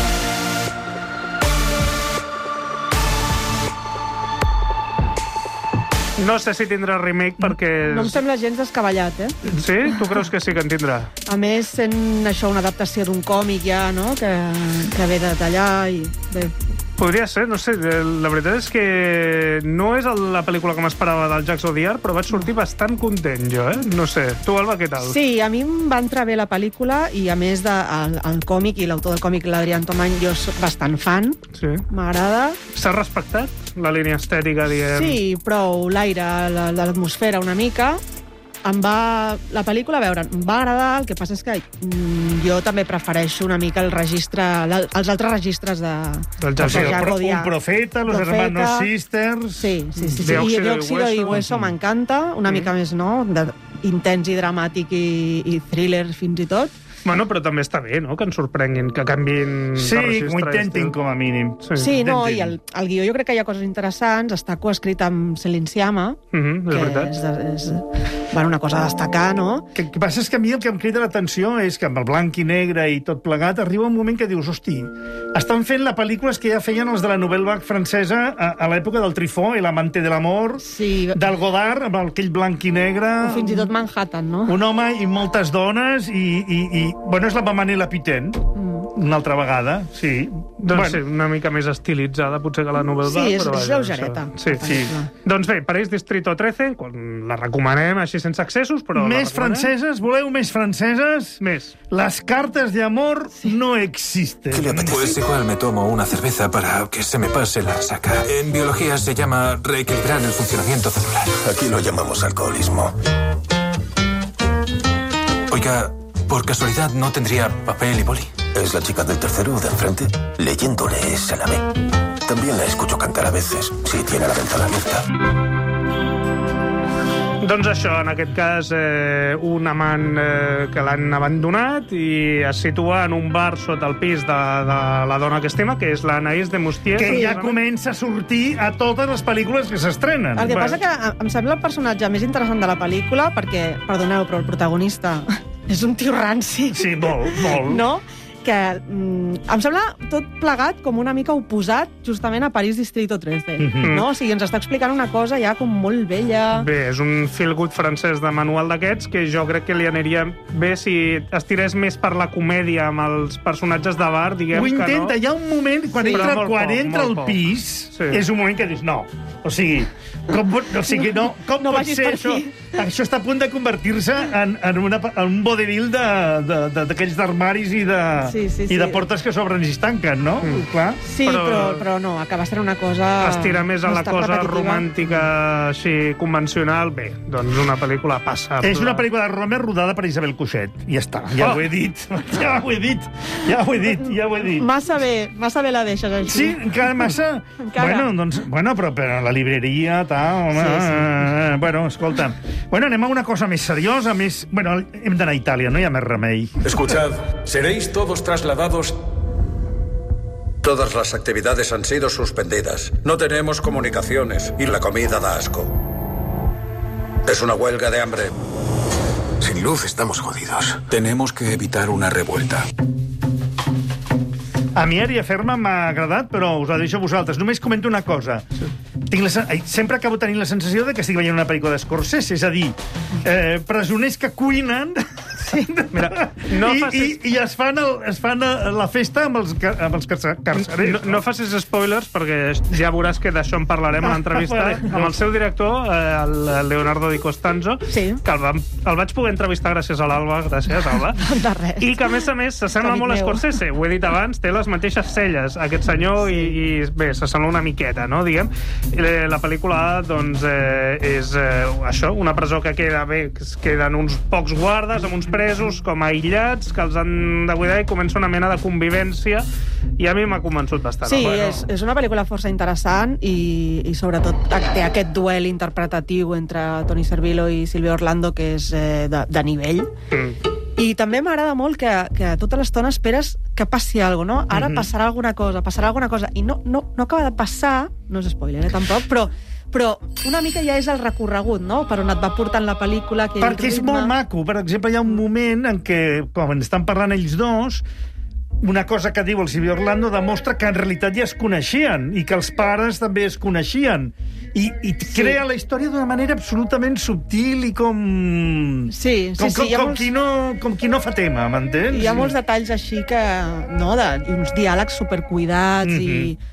No sé si tindrà remake perquè... No em sembla gens descabellat, eh? Sí? Tu creus que sí que en tindrà? A més, sent això una adaptació d'un còmic ja, no?, que, que ve de tallar i... Bé, Podria ser, no sé, la veritat és que no és la pel·lícula que m'esperava del Jacques Audiard, però vaig sortir bastant content jo, eh? No sé, tu, Alba, què tal? Sí, a mi em va entrar bé la pel·lícula i, a més, de, el, el còmic i l'autor del còmic, l'Adrián Tomany, jo soc bastant fan. Sí. M'agrada. S'ha respectat la línia estètica, diguem? Sí, prou, l'aire, l'atmosfera una mica. Em va... La pel·lícula, a veure, em va agradar, el que passa és que mm, jo també prefereixo una mica el registre, la, els altres registres de... Del Jacques Audiard. Un profeta, Los Hermanos Sisters... Sí, sí, sí. sí. I Diòxido i Hueso m'encanta, una mm. mica més, no?, de, intens i dramàtic i, i thriller fins i tot. Bueno, però també està bé, no?, que ens sorprenguin, que canviin... Sí, que ho intentin, com a mínim. Sí, sí no, i el, el guió jo crec que hi ha coses interessants, està coescrit amb Céline Sciamma, mm -hmm, és que veritat. és, és bueno, una cosa a destacar, no? El que, que passa és que a mi el que em crida l'atenció és que amb el blanc i negre i tot plegat arriba un moment que dius, hosti, estan fent la pel·lícules que ja feien els de la Nouvelle Vague francesa a, a l'època del Truffaut, El amante de l'amor, sí. del Godard, amb aquell blanc i negre... O fins i tot Manhattan, no? Un home i moltes dones i... i, i bueno, és la Mamanela Piten, mm. una altra vegada, sí. Doncs bueno. Sí, una mica més estilitzada, potser que la Nouvelle Vague. Sí, és, però és lleugereta. Sí, sí. Doncs bé, París Distrito trece, la recomanem així sense excessos, però... Més franceses? Voleu més franceses? Més. Las cartas de amor sí. no existen. ¿Qué le apetece? Pues igual me tomo una cerveza para que se me pase la resaca. En biología se llama reequilibrar el funcionamiento celular. Aquí lo llamamos alcoholismo. Oiga, ¿por casualidad no tendría papel y boli? ¿Es la chica del tercero de enfrente? Leyéndole se la ve. También la escucho cantar a veces, si tiene la ventana abierta. Doncs això, en aquest cas, eh, un amant eh, que l'han abandonat i es situa en un bar sota el pis de, de la dona que estima, que és l'Anaïs de Moustier. Que ja comença a sortir a totes les pel·lícules que s'estrenen. El que bueno. passa que em sembla el personatge més interessant de la pel·lícula perquè, perdoneu, però el protagonista és un tio ranci. Sí, molt, molt. No? Que mm, em sembla tot plegat com una mica oposat justament a París Distrito trece. Mm-hmm. No? O sigui, ens està explicant una cosa ja com molt vella. Bé, és un feel-good francès de manual d'aquests que jo crec que li aniria bé si estirés més per la comèdia amb els personatges de bar, diguem Ho que no. Ho intenta, hi ha un moment, quan sí, entra, quan poc, entra al pis, sí. és un moment que dius, no, o sigui, com, o sigui no, com no pot ser això? Això està a punt de convertir-se en, en, una, en un vodevil d'aquells d'armaris i de... Sí, sí, sí. I de portes que s'obren i es tanquen, no? Mm. Clar. Sí, però, però, però no, acaba sent una cosa... Estira més a la cosa repetitiva. Romàntica així convencional. Bé, doncs una pel·lícula passa. És una pel·lícula de Romer rodada per Isabel Coixet. Ja està, ja oh. ho he dit. Ja ho he dit, ja ho he dit, ja ho he dit. Massa bé, massa bé la deixes així. Sí, encara massa... encara. Bueno, doncs, bueno, però per a la libreria, tal, home... Sí, sí. Eh, bueno, escolta... Bueno, anem a una cosa més seriosa, més... Bueno, hem d'anar a Itàlia, no hi ha més remei. Escuchad, seréis todos trasladados... Todas las actividades han sido suspendidas. No tenemos comunicaciones y la comida da asco. Es una huelga de hambre. Sin luz estamos jodidos. Tenemos que evitar una revuelta. A mi Àrea Ferma m'ha agradat, però us la deixo a vosaltres. Només comento una cosa. Sí. Tinc la, sempre acabo tenint la sensació de que estic veient una pel·lícula d'Scorsese, és a dir, eh, presoners que cuinen sí. Mira, no I, facis... i, i es fan, el, es fan la festa amb els, amb els carcerers. No, no facis spoilers, perquè ja veuràs que d'això en parlarem a l'entrevista amb el seu director, eh, el Leonardo Di Costanzo, sí. que el, vam, el vaig poder entrevistar gràcies a l'Alba, gràcies, Alba. De res. I que, a més a més, s'assembla molt a Scorsese. Ho he dit abans, té les mateixes celles, aquest senyor, sí. i, i bé, s'assembla una miqueta, no?, diguem. La pel·lícula, doncs, eh, és eh, això, una presó que queda bé, que queden uns pocs guardes amb uns presos com aïllats, que els han de cuidar i comença una mena de convivència, i a mi m'ha convençut bastant. Sí, bueno. és, és una pel·lícula força interessant i, i sobretot té aquest duel interpretatiu entre Toni Servillo i Silvio Orlando que és eh, de, de nivell. Mm. I també m'agrada molt que, que tota l'estona esperes que passi alguna cosa, no? Ara mm-hmm. passarà alguna cosa, passarà alguna cosa, i no, no, no acaba de passar, no és spoiler, eh, tampoc, però, però una mica ja és el recorregut, no?, per on et va portant la pel·lícula. Perquè és molt maco. Per exemple, hi ha un moment en què, quan estan parlant ells dos, una cosa que diu el Silvio Orlando demostra que en realitat ja es coneixien i que els pares també es coneixien. I, i crea sí. la història d'una manera absolutament subtil i com... Sí, sí, com, sí. Com, com, molts... qui no, com qui no fa tema, m'entens? Hi ha molts detalls així que... No, de, i uns diàlegs supercuidats mm-hmm. i...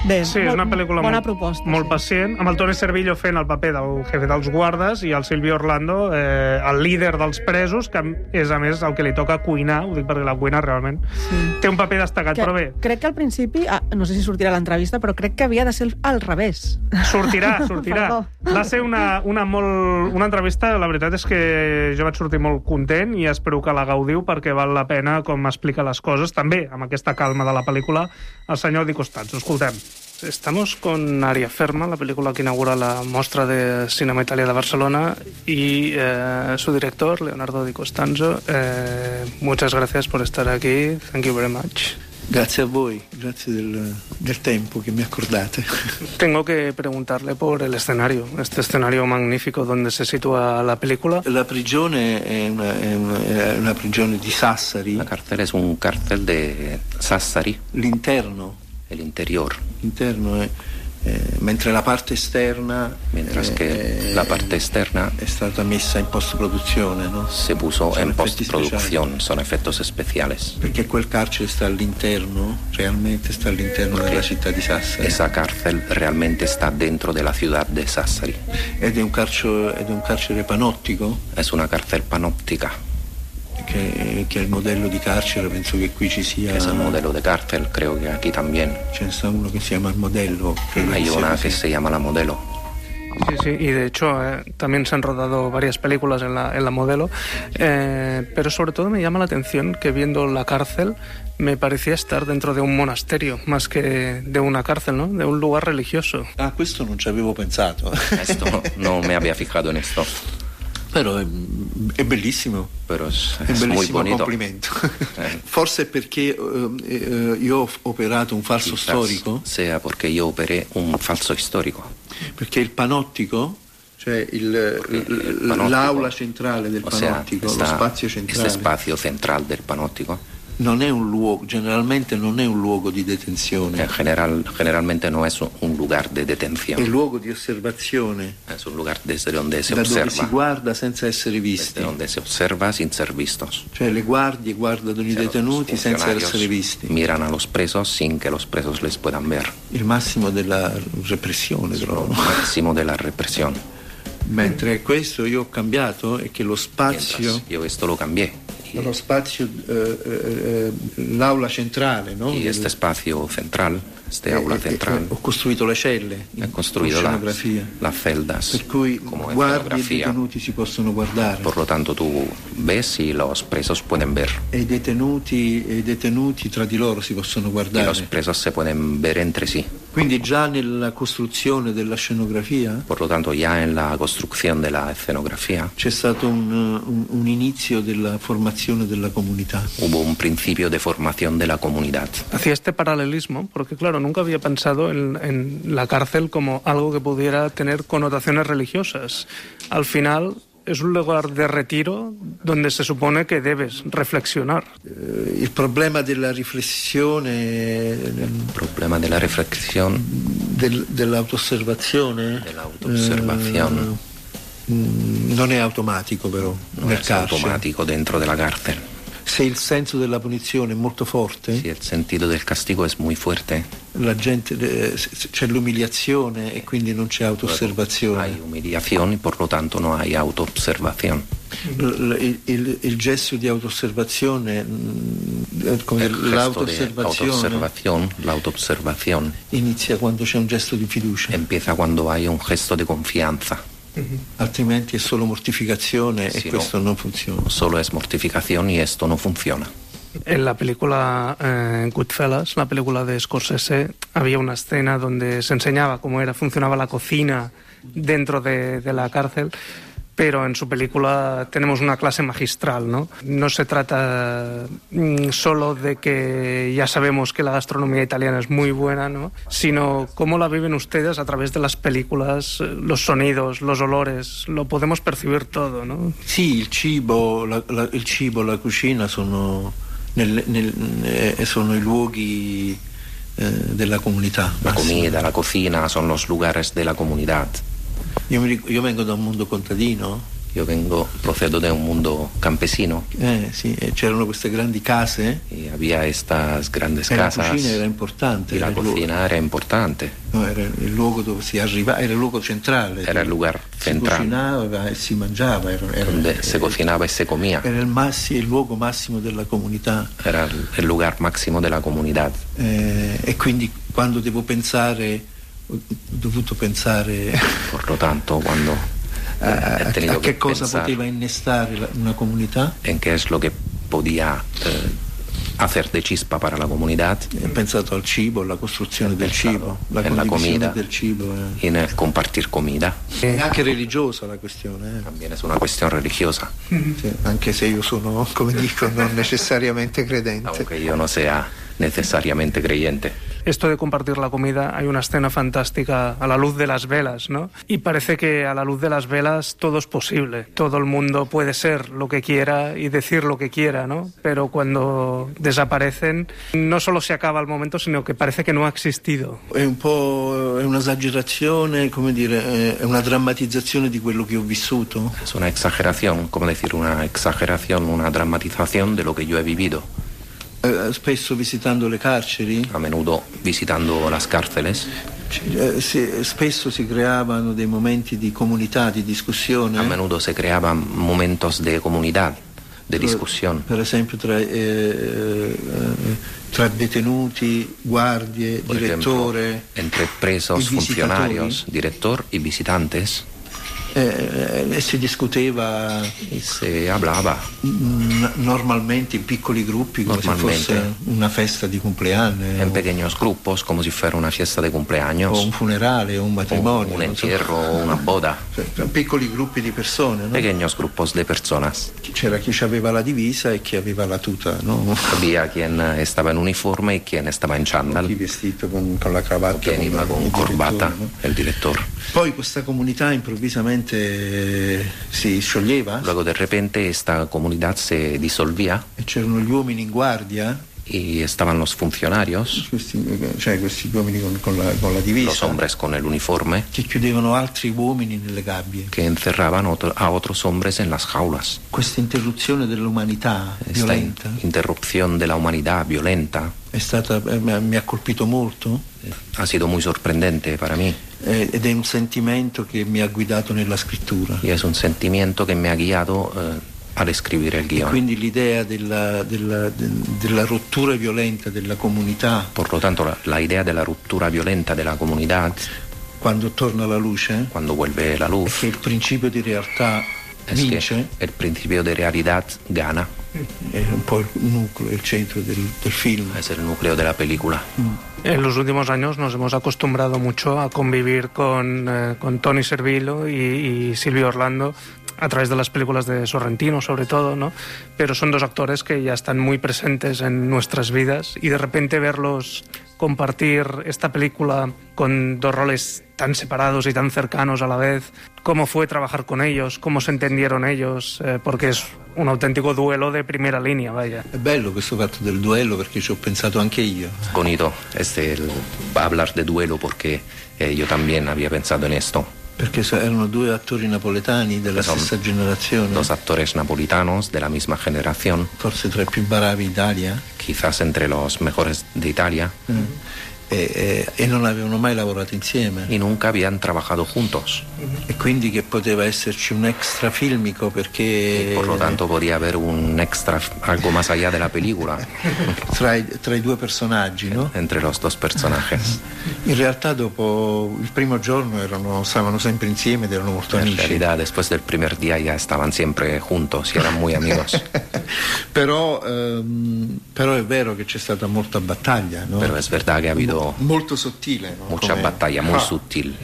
Bé, Sí, és una pel·lícula bona molt, proposta, molt pacient, amb el Toni Servillo fent el paper del jefe dels guardes i el Silvio Orlando, eh, el líder dels presos, que és, a més, el que li toca cuinar, ho dic perquè la cuina realment sí. té un paper destacat, que, però bé. Crec que al principi, ah, no sé si sortirà a l'entrevista, però crec que havia de ser al revés. Sortirà, sortirà. Va ser una, una, molt, una entrevista, la veritat és que jo vaig sortir molt content i espero que la gaudiu perquè val la pena com explica les coses, també amb aquesta calma de la pel·lícula, el senyor Di Costanzo. Escoltem. Estamos con Aria Ferma, la película que inaugura la Mostra de Cinema Italia de Barcelona, y eh, su director, Leonardo Di Costanzo. Eh, muchas gracias por estar aquí. Thank you very much. Grazie a voi, grazie del, del tempo que me acordate. Tengo que preguntarle por el escenario, este escenario magnífico donde se sitúa la película. La prigione è una, è una, è una prigione di Sassari. La cárcel es un cárcel de Sassari. L'interno. El interior. L'interno è... Eh, mentre la parte esterna mientras eh, que la parte externa è stata messa in post-produzione, no? Se puso Sono en postproducción, son efectos especiales. Perché quel carcere sta all'interno, realmente sta all'interno Porque della città di Sassari. Esa cárcel realmente está dentro de la ciudad de Sassari. Ed è un carcere, ed è un carcere panottico. Es una cárcel panóptica. Che, che è il modello di carcere, penso che qui ci sia. Es el modelo de cárcel, creo que aquí también. Ce ne sta uno che si chiama il modello. Hay una que se llama la modelo. Sí, sí, y de hecho eh, también se han rodado varias películas en la, en la modelo, eh, pero sobre todo me llama la atención que viendo la cárcel me parecía estar dentro de un monasterio más que de una cárcel, ¿no? De un lugar religioso. Ah, questo non ci avevo pensato. Esto no me había fijado en esto. Però è, è bellissimo. Però es, è es un muy bellissimo bonito. complimento. Eh. Forse è perché uh, uh, io ho operato un falso Quizás storico. Sea porque yo operé un falso histórico. Perché il panottico, cioè il, il, l'aula centrale del o sea, panottico, esta, lo spazio centrale, este espacio central del panóptico, non è un luogo, generalmente non è un luogo di detenzione. En general, generalmente no es un lugar de detención. È un luogo di osservazione. Es un lugar desde donde se da observa. dove si guarda senza essere visti. Desde donde se observa sin ser vistos. Cioè le guardie guardano i detenuti senza essere visti. Miran a los presos sin que los presos les puedan ver. Il massimo della repressione, trovo. Il massimo della repressione. Mentre questo io ho cambiato è che lo spazio... Mientras yo esto lo cambié. Lo spazio, eh, eh, l'aula centrale, no? Y este espacio central, este eh, aula eh, central, eh, ho costruito le celle, he construido las, las celdas, per cui como guardi e escenografía. detenuti si possono guardare. Por lo tanto, tú ves y los presos pueden ver. E i detenuti, e i detenuti tra di loro si possono Y guardare. los presos se pueden ver entre sí. Quindi già nella costruzione della scenografia Por lo tanto, ya en la construcción de la escenografía c'è stato un, un, un inizio della formazione della comunità. hubo un principio de formación de la comunidad. Hacía este paralelismo porque, claro, nunca había pensado en, en la cárcel como algo que pudiera tener connotaciones religiosas. Al final es un lugar de retiro donde se supone que debes reflexionar. Eh, il problema della riflessione, Il problema della riflessione, del, dell'autoosservazione, dell'autoosservazione eh, non è automatico però no nel es carcere. automático dentro de la cárcel. Se il senso della punizione è molto forte, Si el sentido del castigo es muy fuerte, la gente, eh, c'è l'umiliazione e quindi non c'è autoosservazione. hay humillación y por lo tanto no hay autoobservación. Il, il, il, il gesto di autoosservazione, mh, come El gesto de l'autoosservazione, autoobservación, la autoobservación inizia quando c'è un gesto di fiducia. empieza cuando hay un gesto de confianza. Uh-huh. Altrimenti è solo mortificazione Si e questo no, non funziona. Solo es mortificación y esto no funciona. En la película eh, Goodfellas, la película de Scorsese, había una escena donde se enseñaba cómo era, funcionaba la cocina dentro de, de la cárcel, pero en su película tenemos una clase magistral, ¿no? No se trata mm, solo de que ya sabemos que la gastronomía italiana es muy buena, ¿no? Sino cómo la viven ustedes a través de las películas, los sonidos, los olores, lo podemos percibir todo, ¿no? Sì, il cibo, la, la, il cibo, la cucina sono, nel, nel, eh, sono i luoghi eh, della comunità. La comida, la cocina son los lugares de la comunidad. Io, mi, io vengo da un mondo contadino. Io vengo, procedo da un mundo campesino. Eh, sì, c'erano queste grandi case. Y había estas grandes e casas. La cucina era importante. Y la cocina era importante. No, era il luogo dove si arrivava, era il luogo centrale. Era il lugar central. Si cucinava e si mangiava. Era, era, donde se cocinaba y se comía. Era il, massi, il luogo massimo della comunità. Era il lugar máximo della comunità. Eh, e quindi quando devo pensare, ho dovuto pensare... Por lo tanto, quando... a, a, a che cosa pensar poteva innestare la, una comunità? En qué es lo que podía eh, hacer de chispa para la comunidad. He pensato al cibo, alla costruzione del cibo, la en la comida, del cibo. Eh. Y en el compartir comida. È anche religiosa la questione. Eh. También es una cuestión religiosa. Sì, anche se io sono, come dico, non necesariamente credente. Aunque yo no sea necesariamente creyente. Esto de compartir la comida, hay una escena fantástica a la luz de las velas, ¿no? Y parece que a la luz de las velas todo es posible. Todo el mundo puede ser lo que quiera y decir lo que quiera, ¿no? Pero cuando desaparecen, no solo se acaba el momento, sino que parece que no ha existido. È un po' è un'esagerazione, come dire, è una drammatizzazione di quello che ho vissuto. Es una exageración, como decir, una exageración, una dramatización de lo que yo he vivido. Spesso visitando le carceri, a menudo visitando las cárceles, eh, si, spesso si creavano dei momenti di comunità, di discussione. A menudo se creaban momentos de comunidad, de discusión. Per esempio tra, eh, eh, tra detenuti, guardie, Por direttore, ejemplo, entre presos, funcionarios, director y visitantes. E eh, si discuteva e si hablava n- normalmente in piccoli gruppi come se fosse una festa di compleanno, en pequeños grupos como si fuera una fiesta de cumpleaños, o un funerale o un matrimonio, un entierro o una boda, cioè, piccoli gruppi di persone, no? Pequeños grupos de personas. C'era chi aveva la divisa e chi aveva la tuta, no? Había quien estaba en uniforme y quien estaba en chándal, chi vestito con, con la cravatta, quien con, iba con corbata, no? El director. Poi questa comunità improvvisamente si scioglieva. Luego de repente esta comunidad se disolvía. E c'erano gli uomini in guardia. Y estaban los funcionarios. Questi, cioè questi uomini con, con, la, con la divisa. Los hombres con el uniforme. Che chiudevano altri uomini nelle gabbie. Que encerraban otro, a otros hombres en las jaulas. Questa interruzione dell'umanità Esta violenta. Interrupción de la humanidad violenta. È stata, mi ha colpito molto. Ha sido muy sorprendente para mí. Ed è un sentimento che mi ha guidato nella scrittura. Y es un sentimiento que me ha guiado eh, al escribir el guión. E quindi l'idea della, della, della rottura violenta della comunità. Por lo tanto, la, la idea de la ruptura violenta de la comunidad. Quando torna la luce. Cuando vuelve la luz. È che il principio di realtà es vince. Que el principio de realidad gana. È un po' il nucleo, il centro del, del film. Es el núcleo de la película. Mm. En los últimos años nos hemos acostumbrado mucho a convivir con, eh, con Tony Servillo y, y Silvio Orlando a través de las películas de Sorrentino, sobre todo, ¿no? Pero son dos actores que ya están muy presentes en nuestras vidas y de repente verlos compartir esta película con dos roles tan separados y tan cercanos a la vez, cómo fue trabajar con ellos, cómo se entendieron ellos, eh, porque es un auténtico duelo de primera línea, vaya. È bello questo fatto del duello perché ci ho pensato anche io. Bonito es el hablar de duelo porque eh, yo también había pensado en esto. Perché erano due attori napoletani della Son stessa generazione. Dos actores napolitanos de la misma generación. Forse tra i più bravi d'Italia. Quizás entre los mejores de Italia. Mm. E, e, e non avevano mai lavorato insieme. Y nunca habían trabajado juntos. E quindi che poteva esserci un extra filmico perché... Y por lo tanto podía haber un extra, algo más allá de la película. tra, i, tra i due personaggi, no? Entre los dos personajes. In realtà dopo il primo giorno erano, stavano sempre insieme ed erano molto amici. En realidad después del primer día ya estaban siempre juntos y eran muy amigos. però, ehm, però è vero che c'è stata molta battaglia, no? Pero es verdad que ha habido molto sottile, no? Mucha Come... battaglia, muy ah. sutil.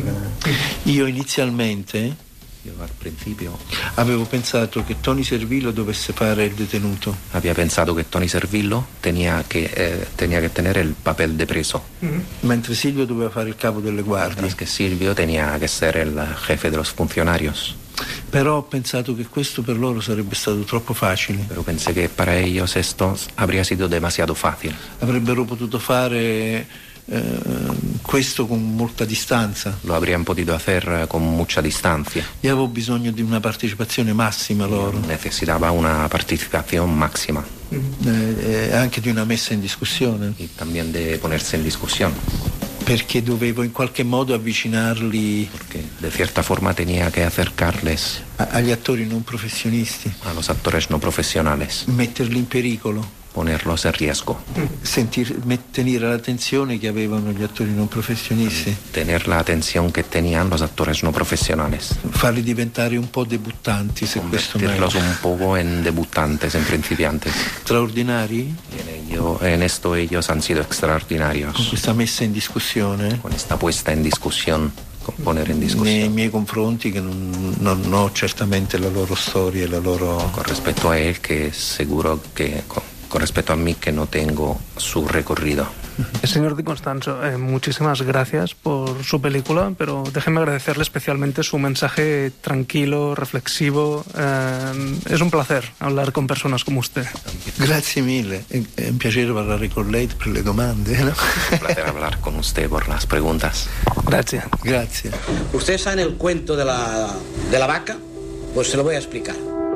Io inizialmente Io al principio avevo pensato che Tony Servillo dovesse fare il detenuto. Había pensado que Tony Servillo tenía que, eh, tenía que tener el papel de preso. Mm-hmm. Mentre Silvio doveva fare il capo delle guardie. Mientras que Silvio tenía que ser el jefe de los funcionarios. Però ho pensato che questo per loro sarebbe stato troppo facile. Pero pensé que para ellos esto habría sido demasiado fácil. Avrebbero potuto fare eh, questo con molta distanza. Lo habrían podido hacer con mucha distancia. Io avevo bisogno di una partecipazione massima loro. Necesitaba una participación máxima. Eh, anche di una messa in discussione. Y también de ponerse en discusión. Perché dovevo in qualche modo avvicinarli. Porque de cierta forma tenía que acercarles a, agli attori non professionisti. A los actores no profesionales. Metterli in pericolo. Ponerlos en riesgo. Sentir, tenere l'attenzione che avevano gli attori non professionisti. Tener la atención que tenían los actores no profesionales. Farli diventare un po' debuttanti, se questo me. Convertirlos un poco en debutantes, en principiantes. Straordinari? En, ello, en esto ellos han sido extraordinarios. Con questa messa in discussione. Con esta puesta en discusión. Poner en discusión. Nei miei confronti, che non, non ho certamente la loro storia e la loro. Con respecto a él, que seguro que. Con, Con respecto a mí, que no tengo su recorrido. Señor Di Constanzo, eh, muchísimas gracias por su película, pero déjeme agradecerle especialmente su mensaje tranquilo, reflexivo. Eh, es un placer hablar con personas como usted. Grazie mille, è un piacere parlare con lei per le domande, ¿no? Es un placer hablar con usted por las preguntas. Gracias. Gracias. ¿Ustedes saben el cuento de la, de la vaca? Pues se lo voy a explicar.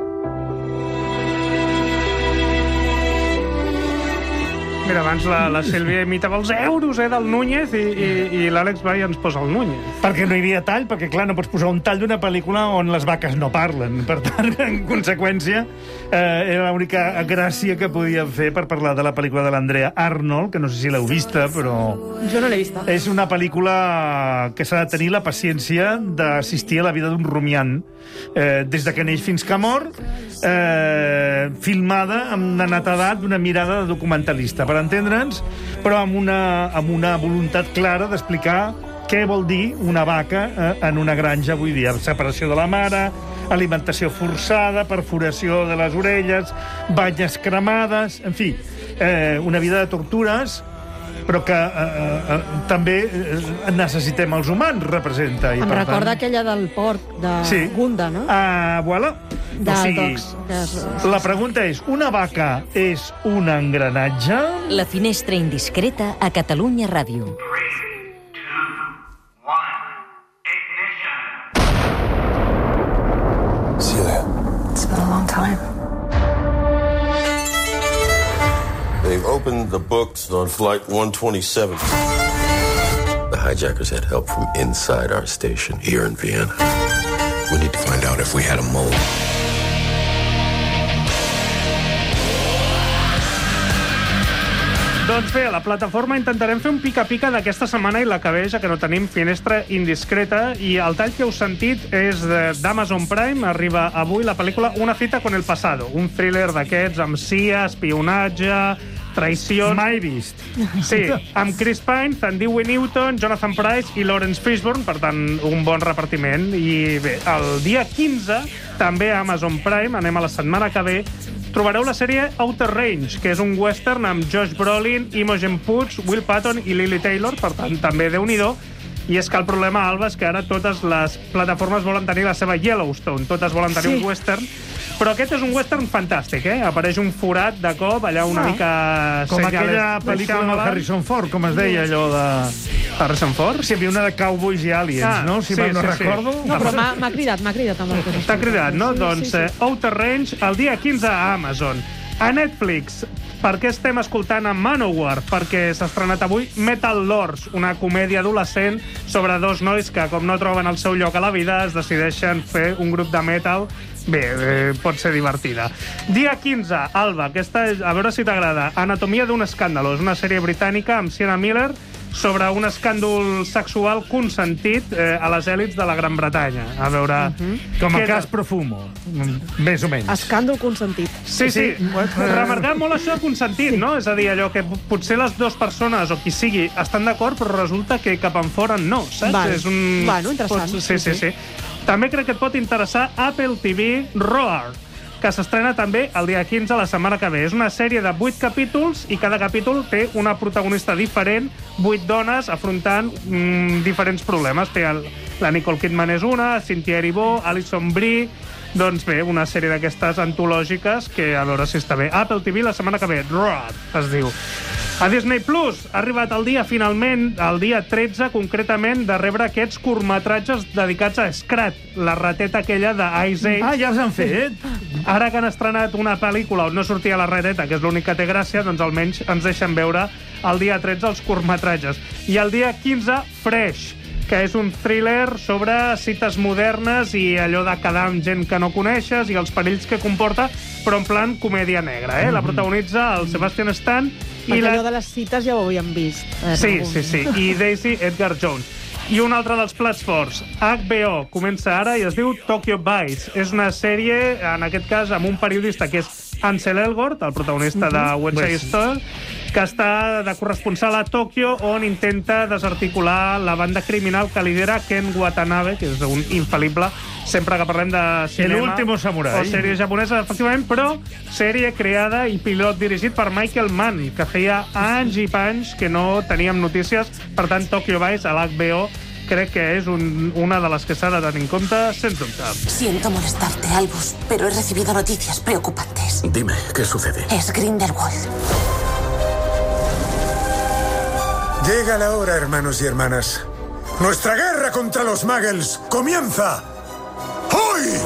Mira, abans la, la Sílvia imitava els euros eh, del Núñez i, i, i l'Àlex va i ens posa el Núñez. Perquè no hi havia tall, perquè clar, no pots posar un tall d'una pel·lícula on les vaques no parlen. Per tant, en conseqüència, eh, era l'única gràcia que podíem fer per parlar de la pel·lícula de l'Andrea Arnold, que no sé si l'heu vista, però... Jo no l'he vista. És una pel·lícula que s'ha de tenir la paciència d'assistir a la vida d'un rumiant, eh, des de que neix fins que mor, eh, filmada amb la netedat d'una mirada de documentalista, per entendre'ns, però amb una, amb una voluntat clara d'explicar què vol dir una vaca eh, en una granja avui dia. Separació de la mare, alimentació forçada, perforació de les orelles, banyes cremades, en fi, eh, una vida de tortures, però que eh, eh, també eh, necessitem els humans, representa. I em per recorda tant... aquella del porc, de sí. Gunda, no? Ah, voilà. De o sigui, tocs, es... la pregunta és, una vaca és un engranatge? La finestra indiscreta a Catalunya Ràdio. Celia. It's been a long time. They've opened the books on Flight one twenty-seven. The hijackers had help from inside our station here in Vienna. We need to find out if we had a mole. Doncs bé, a la plataforma intentarem fer un pica-pica d'aquesta setmana i la que ve, ja que no tenim finestra indiscreta, i el tall que heu sentit és d'Amazon Prime. Arriba avui la pel·lícula Una cita con el pasado, un thriller d'aquests amb C I A, espionatge, traïció... Mai vist. Sí, amb Chris Pine, Thandie Newton, Jonathan Pryce i Lawrence Fishburne, per tant, un bon repartiment. I bé, el dia quinze, també a Amazon Prime, anem a la setmana que ve, trobareu la sèrie Outer Range, que és un western amb Josh Brolin, Imogen Poots, Will Patton i Lily Taylor, per tant, també Déu-n'hi-do. I és que el problema, Alba, és que ara totes les plataformes volen tenir la seva Yellowstone, totes volen tenir sí. un western, però aquest és un western fantàstic, eh? Apareix un forat de cop, allà una ah. mica... Com aquella pel·lícula amb Harrison Ford, com es deia allò de... Harrison Ford? Sí, hi havia una de Cowboys i Aliens, ah, no? Si sí, mal no sí, recordo. Sí. No, però m'ha cridat, m'ha cridat. T'ha cridat, no? Sí, doncs sí, sí. Eh, Outer Range, el dia quinze a Amazon. A Netflix, per què estem escoltant a Manowar? Perquè s'ha estrenat avui Metal Lords, una comèdia adolescent sobre dos nois que, com no troben el seu lloc a la vida, es decideixen fer un grup de metal. Bé, eh, pot ser divertida. Dia quinze, Alba, aquesta és, a veure si t'agrada, Anatomia d'un escàndalo. És una sèrie britànica amb Sienna Miller sobre un escàndol sexual consentit eh, a les èlits de la Gran Bretanya. A veure... Uh -huh. Com a cas Profumo, més o menys. Escàndol consentit. Sí, sí. sí. Remarcar molt això consentit, sí. no? És a dir, allò que potser les dues persones o qui sigui estan d'acord, però resulta que cap en fora no, saps? Val. És un... Bueno, interessant. Pot... Sí, sí, sí, sí. També crec que et pot interessar Apple T V Roar, que s'estrena també el dia quinze, la setmana que ve. És una sèrie de vuit capítols i cada capítol té una protagonista diferent, vuit dones afrontant mm, diferents problemes. Té el, la Nicole Kidman és una, Cynthia Erivo, Alison Brie... Doncs bé, una sèrie d'aquestes antològiques que a veure si està bé. Apple T V la setmana que ve, Roar, es diu. A Disney Plus ha arribat el dia, finalment, el dia tretze, concretament, de rebre aquests curtmetratges dedicats a Scrat, la rateta aquella d'Ice Age. Ah, ja els han fet. Ara que han estrenat una pel·lícula on no sortia la rateta, que és l'únic que té gràcia, doncs almenys ens deixen veure el dia tretze els curtmetratges. I el dia quinze, Fresh, que és un thriller sobre cites modernes i allò de quedar amb gent que no coneixes i els perills que comporta, però en plan comèdia negra, eh? La protagonitza el Sebastian Stan. Perquè la... allò de les cites ja ho havíem vist. Sí, sí, sí. I Daisy Edgar Jones. I un altre dels plats forts, H B O, comença ara i es diu Tokyo Vice. És una sèrie, en aquest cas, amb un periodista que és Ansel Elgort, el protagonista de West Side Story, que està de corresponsal a Tòquio, on intenta desarticular la banda criminal que lidera Ken Watanabe, que és un infal·lible sempre que parlem de cinema. El último samurai. O sèrie japonesa, efectivament, però sèrie creada i pilot dirigit per Michael Mann, que feia anys i panys que no teníem notícies. Per tant, Tokyo Vice, a l'H B O, crec que és un, una de les que s'ha de tenir en compte, sens dubte. Siento molestarte, Albus, pero he recibido noticias preocupantes. Dime, ¿qué sucede? Es Grindelwald. Llega la hora, hermanos y hermanas. Nuestra guerra contra los Muggles comienza hoy.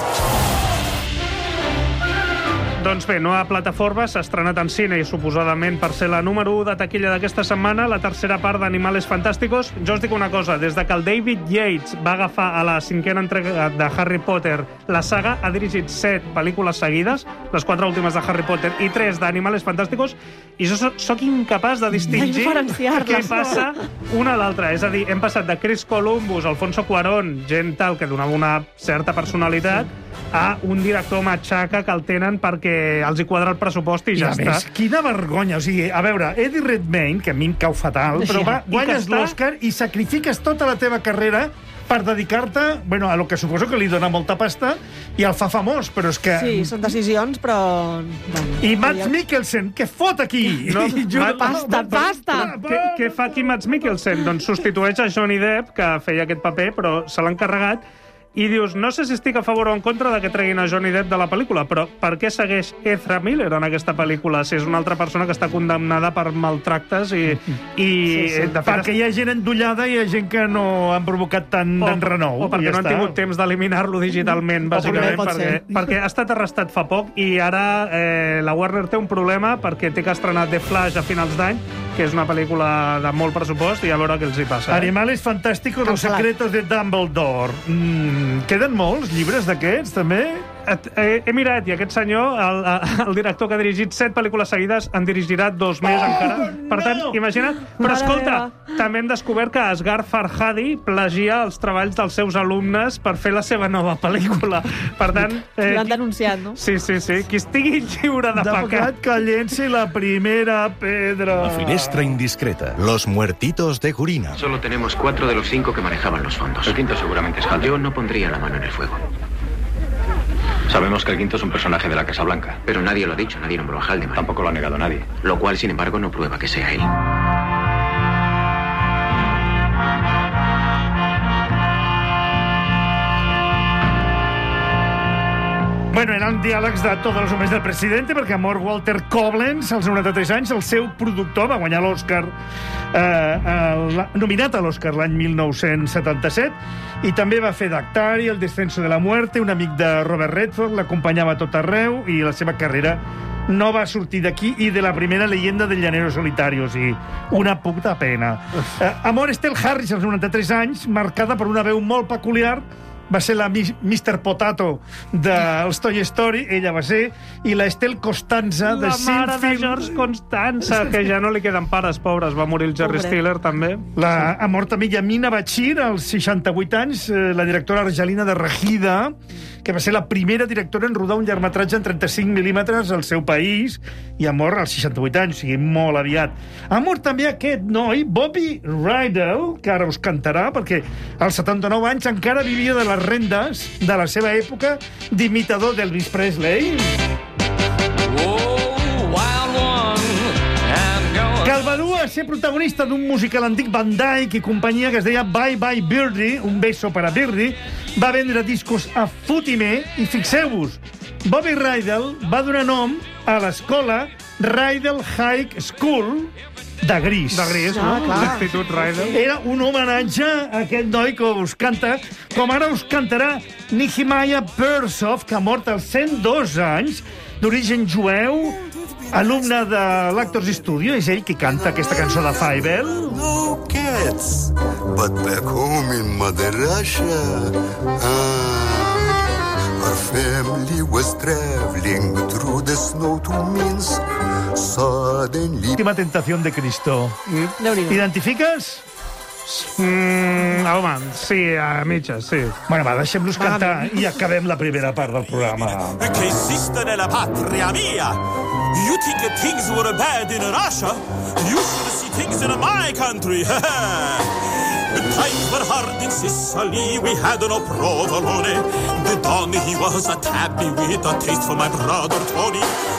Doncs bé, nova plataforma, s'ha estrenat en cine i suposadament per ser la número u de taquilla d'aquesta setmana, la tercera part d'Animales Fantásticos. Jo us dic una cosa, des de que el David Yates va agafar a la cinquena entrega de Harry Potter la saga, ha dirigit set pel·lícules seguides, les quatre últimes de Harry Potter i tres d'Animales Fantásticos, i jo soc incapaç de distingir què passa una a l'altra. És a dir, hem passat de Chris Columbus, Alfonso Cuarón, gent tal que donava una certa personalitat, a un director matxaca que el tenen perquè els hi quadra el pressupost i ja I està. Més, quina vergonya. O sigui, a veure, Eddie Redmayne, que a mi em cau fatal, però va, guanyes l'Oscar i sacrifiques tota la teva carrera per dedicar-te, bueno, a lo que suposo que li dona molta pasta i el fa famós, però és que... Sí, són decisions, però... Bueno, I Mads Mikkelsen, què fot aquí? No, jo... Pasta, pasta! Què, què fa aquí Mads Mikkelsen? Doncs substitueix a Johnny Depp, que feia aquest paper, però se l'ha encarregat. I dius, no sé si estic a favor o en contra de que treguin a Johnny Depp de la pel·lícula, però per què segueix Ezra Miller en aquesta pel·lícula si és una altra persona que està condemnada per maltractes i... i sí, sí. De fet, perquè hi ha gent endollada i hi ha gent que no han provocat tant d'enrenou. O perquè ja no han està. tingut temps d'eliminar-lo digitalment, bàsicament, perquè, perquè ha estat arrestat fa poc i ara eh, la Warner té un problema perquè té que estrenar The Flash a finals d'any, que és una pel·lícula de molt pressupost, i a veure què els hi passa. Eh? Animales Fantásticos, Los secretos de Dumbledore. Mm, queden molts llibres d'aquests, també? He, he mirat, i aquest senyor, el, el director que ha dirigit set pel·lícules seguides, en dirigirà dos més oh, encara. Per tant, no! Imagina't. Però escolta, també hem descobert que Asghar Farhadi plagia els treballs dels seus alumnes per fer la seva nova pel·lícula. Per tant... Eh, L'han denunciat, no? Sí, sí, sí. Qui estigui lliure de, de pecat. pecat que llenci la primera pedra. La finestra indiscreta. Los muertitos de Gurina. Solo tenemos cuatro de los cinco que manejaban los fondos. El quinto seguramente es Halder. Yo no pondría la mano en el fuego. Sabemos que el quinto es un personaje de la Casa Blanca. Pero nadie lo ha dicho, nadie nombró a Haldeman. Tampoco lo ha negado nadie. Lo cual, sin embargo, no prueba que sea él. Bueno, eren diàlegs de tots els homes del president, perquè ha mort Walter Koblenz, als noranta-tres anys, el seu productor, va guanyar l'Oscar, eh, eh, nominat a l'Oscar l'any mil nou-cents setanta-set, i també va fer Dactari, El descenso de la muerte, un amic de Robert Redford, l'acompanyava a tot arreu, i la seva carrera no va sortir d'aquí, i de la primera leyenda del llanero solitario, o sigui, una puta pena. Eh, ha mort Estelle Harris, als noranta-tres anys, marcada per una veu molt peculiar. Va ser la mister Potato dels Toy Story, ella va ser, i la Estelle Costanza de Seinfeld. La mare de George Constanza, que ja no li queden pares, pobres. Va morir el Jerry Stiller, també. La, ha mort també Yamina Bachir, als seixanta-vuit anys, la directora argelina de Regida, que va ser la primera directora en rodar un llargmetratge en trenta-cinc mil·límetres al seu país, i ha mort als seixanta-vuit anys, o sigui, molt aviat. Ha mort també aquest noi, Bobby Rydell, que ara us cantarà, perquè als setanta-nou anys encara vivia de les rendes de la seva època d'imitador d'Elvis Presley. Que el va dur a ser protagonista d'un musical antic Van Dyke i companyia que es deia Bye Bye Birdie, un beso per a Birdie, va vendre discos a Futime, i fixeu-vos, Bobby Rydell va donar nom a l'escola Rydell High School, de Gris. De Gris, Ah, no? clar. L'Institut Rider. Era un homenatge a aquest noi que us canta, com ara us cantarà Nehemiah Persoff, que ha mort als cent dos anys, d'origen jueu, alumne de l'Actors Studio. És ell qui canta aquesta cançó de Fievel. No cats, but back home in Mother Russia, ah, our family was traveling through the snow to Minsk. Suddenly... Última tentación de Cristo. Déu-n'hi-do. Identifiques? Mm, home, sí, a mitges, sí. Bueno, va, deixem-los cantar i acabem la primera part del programa. Che esiste nella patria mia. You think that things were bad in Russia? You should see things in my country. The times were hard in Sicily. We had no provolone. The Don, he was a tabby with a taste for my brother Tony.